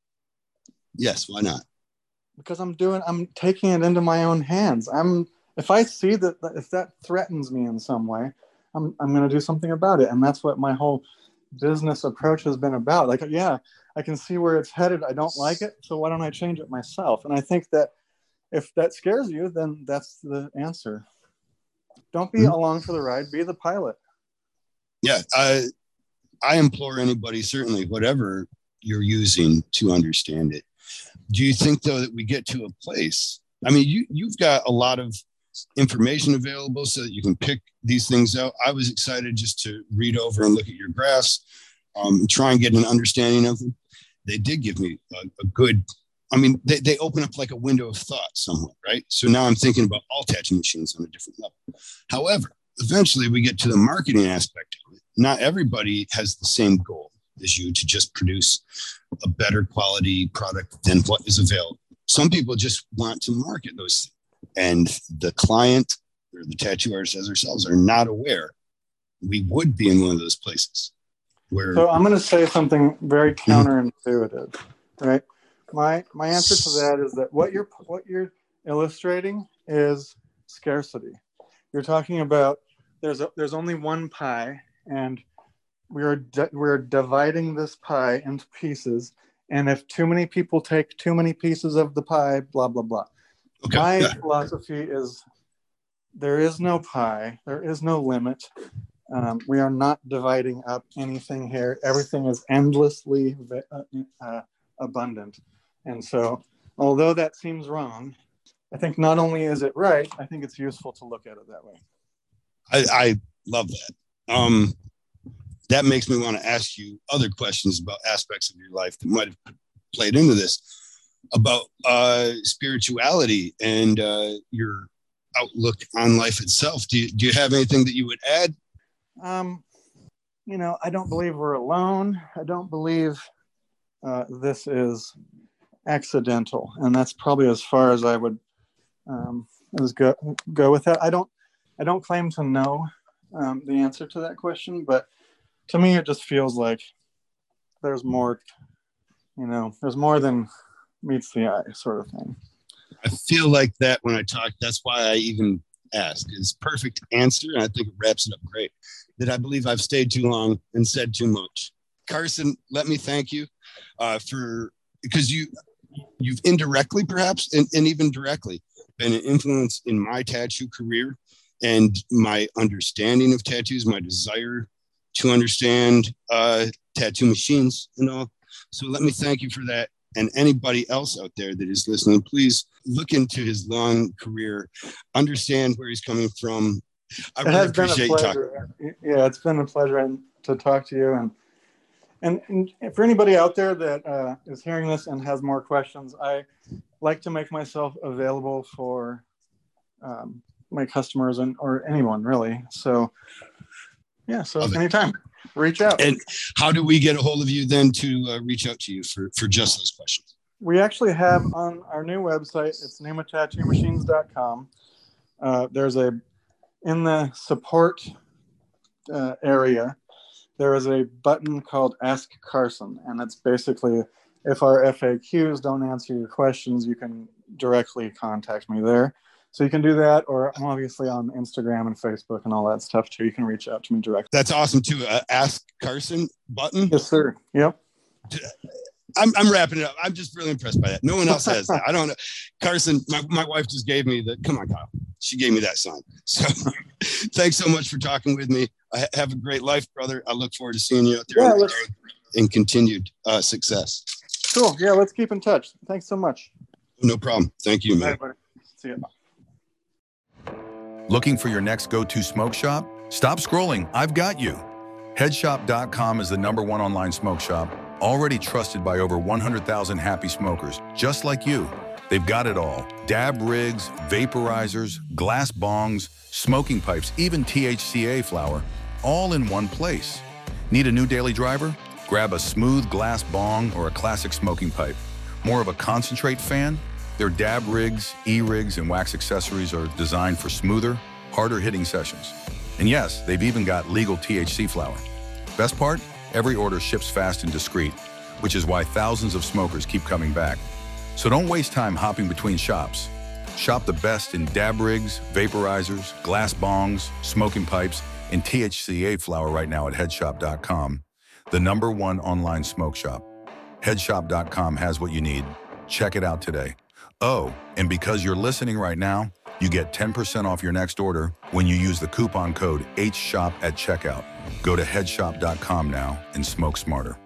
Yes, why not? Because I'm doing, I'm taking it into my own hands. I'm, if I see that, if that threatens me in some way, I'm, I'm going to do something about it. And that's what my whole business approach has been about. Like, yeah, I can see where it's headed. I don't like it. So why don't I change it myself? And I think that if that scares you, then that's the answer. Don't be mm-hmm. along for the ride, be the pilot. Yeah. I, I implore anybody, certainly whatever you're using, to understand it. Do you think, though, that we get to a place? I mean, you, you've got a lot of information available so that you can pick these things out. I was excited just to read over and look at your graphs, um, and try and get an understanding of them. They did give me a, a good, I mean, they, they open up like a window of thought somewhat, right? So now I'm thinking about all tattoo machines on a different level. However, eventually we get to the marketing aspect of it. Not everybody has the same goal as you to just produce a better quality product than what is available. Some people just want to market those things, and the client or the tattoo artist as ourselves are not aware we would be in one of those places. Where so I'm going to say something very counterintuitive, right? My my answer to that is that what you're what you're illustrating is scarcity. You're talking about there's a, there's only one pie, and we are di- we're dividing this pie into pieces. And if too many people take too many pieces of the pie, blah blah blah. Okay. My yeah. philosophy is there is no pie, there is no limit. Um, we are not dividing up anything here. Everything is endlessly uh, uh, abundant. And so, although that seems wrong, I think not only is it right, I think it's useful to look at it that way. I, I love that. Um, that makes me want to ask you other questions about aspects of your life that might have played into this, about uh, spirituality and uh, your outlook on life itself. Do you, do you have anything that you would add? Um, you know, I don't believe we're alone. I don't believe uh, this is accidental, and that's probably as far as I would um, as go go with that. I don't I don't claim to know um, the answer to that question, but to me, it just feels like there's more. You know, there's more than meets the eye, sort of thing. I feel like that when I talk. That's why I even ask. It's perfect answer, and I think it wraps it up great. That I believe I've stayed too long and said too much. Carson, let me thank you uh, for because you you've indirectly, perhaps, and, and even directly, been an influence in my tattoo career and my understanding of tattoos, my desire to understand uh, tattoo machines and all. So let me thank you for that. And anybody else out there that is listening, please look into his long career, understand where he's coming from. I really it has appreciate been a you talking. Yeah, it's been a pleasure to talk to you. And and, and for anybody out there that uh, is hearing this and has more questions, I like to make myself available for um, my customers and or anyone really. So yeah, so anytime, reach out. And how do we get a hold of you then to uh, reach out to you for, for just those questions? We actually have on our new website, it's numa tattoo machines dot com. Uh, there's a, in the support uh, area, there is a button called Ask Carson. And it's basically, if our F A Qs don't answer your questions, you can directly contact me there. So you can do that, or I'm obviously on Instagram and Facebook and all that stuff too. You can reach out to me directly. That's awesome too. Uh, Ask Carson button. Yes, sir. Yep. I'm, I'm wrapping it up. I'm just really impressed by that. No one else has that. I don't know. Carson, my, my wife just gave me the, come on, Kyle. She gave me that sign. So thanks so much for talking with me. I have a great life, brother. I look forward to seeing you out there yeah, and continued uh, success. Cool. Yeah, let's keep in touch. Thanks so much. No problem. Thank you, man. All right, see you. Looking for your next go-to smoke shop? Stop scrolling. I've got you. head shop dot com is the number one online smoke shop, already trusted by over one hundred thousand happy smokers, just like you. They've got it all. Dab rigs, vaporizers, glass bongs, smoking pipes, even T H C A flower, all in one place. Need a new daily driver? Grab a smooth glass bong or a classic smoking pipe. More of a concentrate fan? Their dab rigs, e-rigs, and wax accessories are designed for smoother, harder hitting sessions. And yes, they've even got legal T H C flower. Best part? Every order ships fast and discreet, which is why thousands of smokers keep coming back. So don't waste time hopping between shops. Shop the best in dab rigs, vaporizers, glass bongs, smoking pipes, and T H C A flower right now at headshop dot com, the number one online smoke shop. headshop dot com has what you need. Check it out today. Oh, and because you're listening right now, you get ten percent off your next order when you use the coupon code H shop at checkout. Go to headshop dot com now and smoke smarter.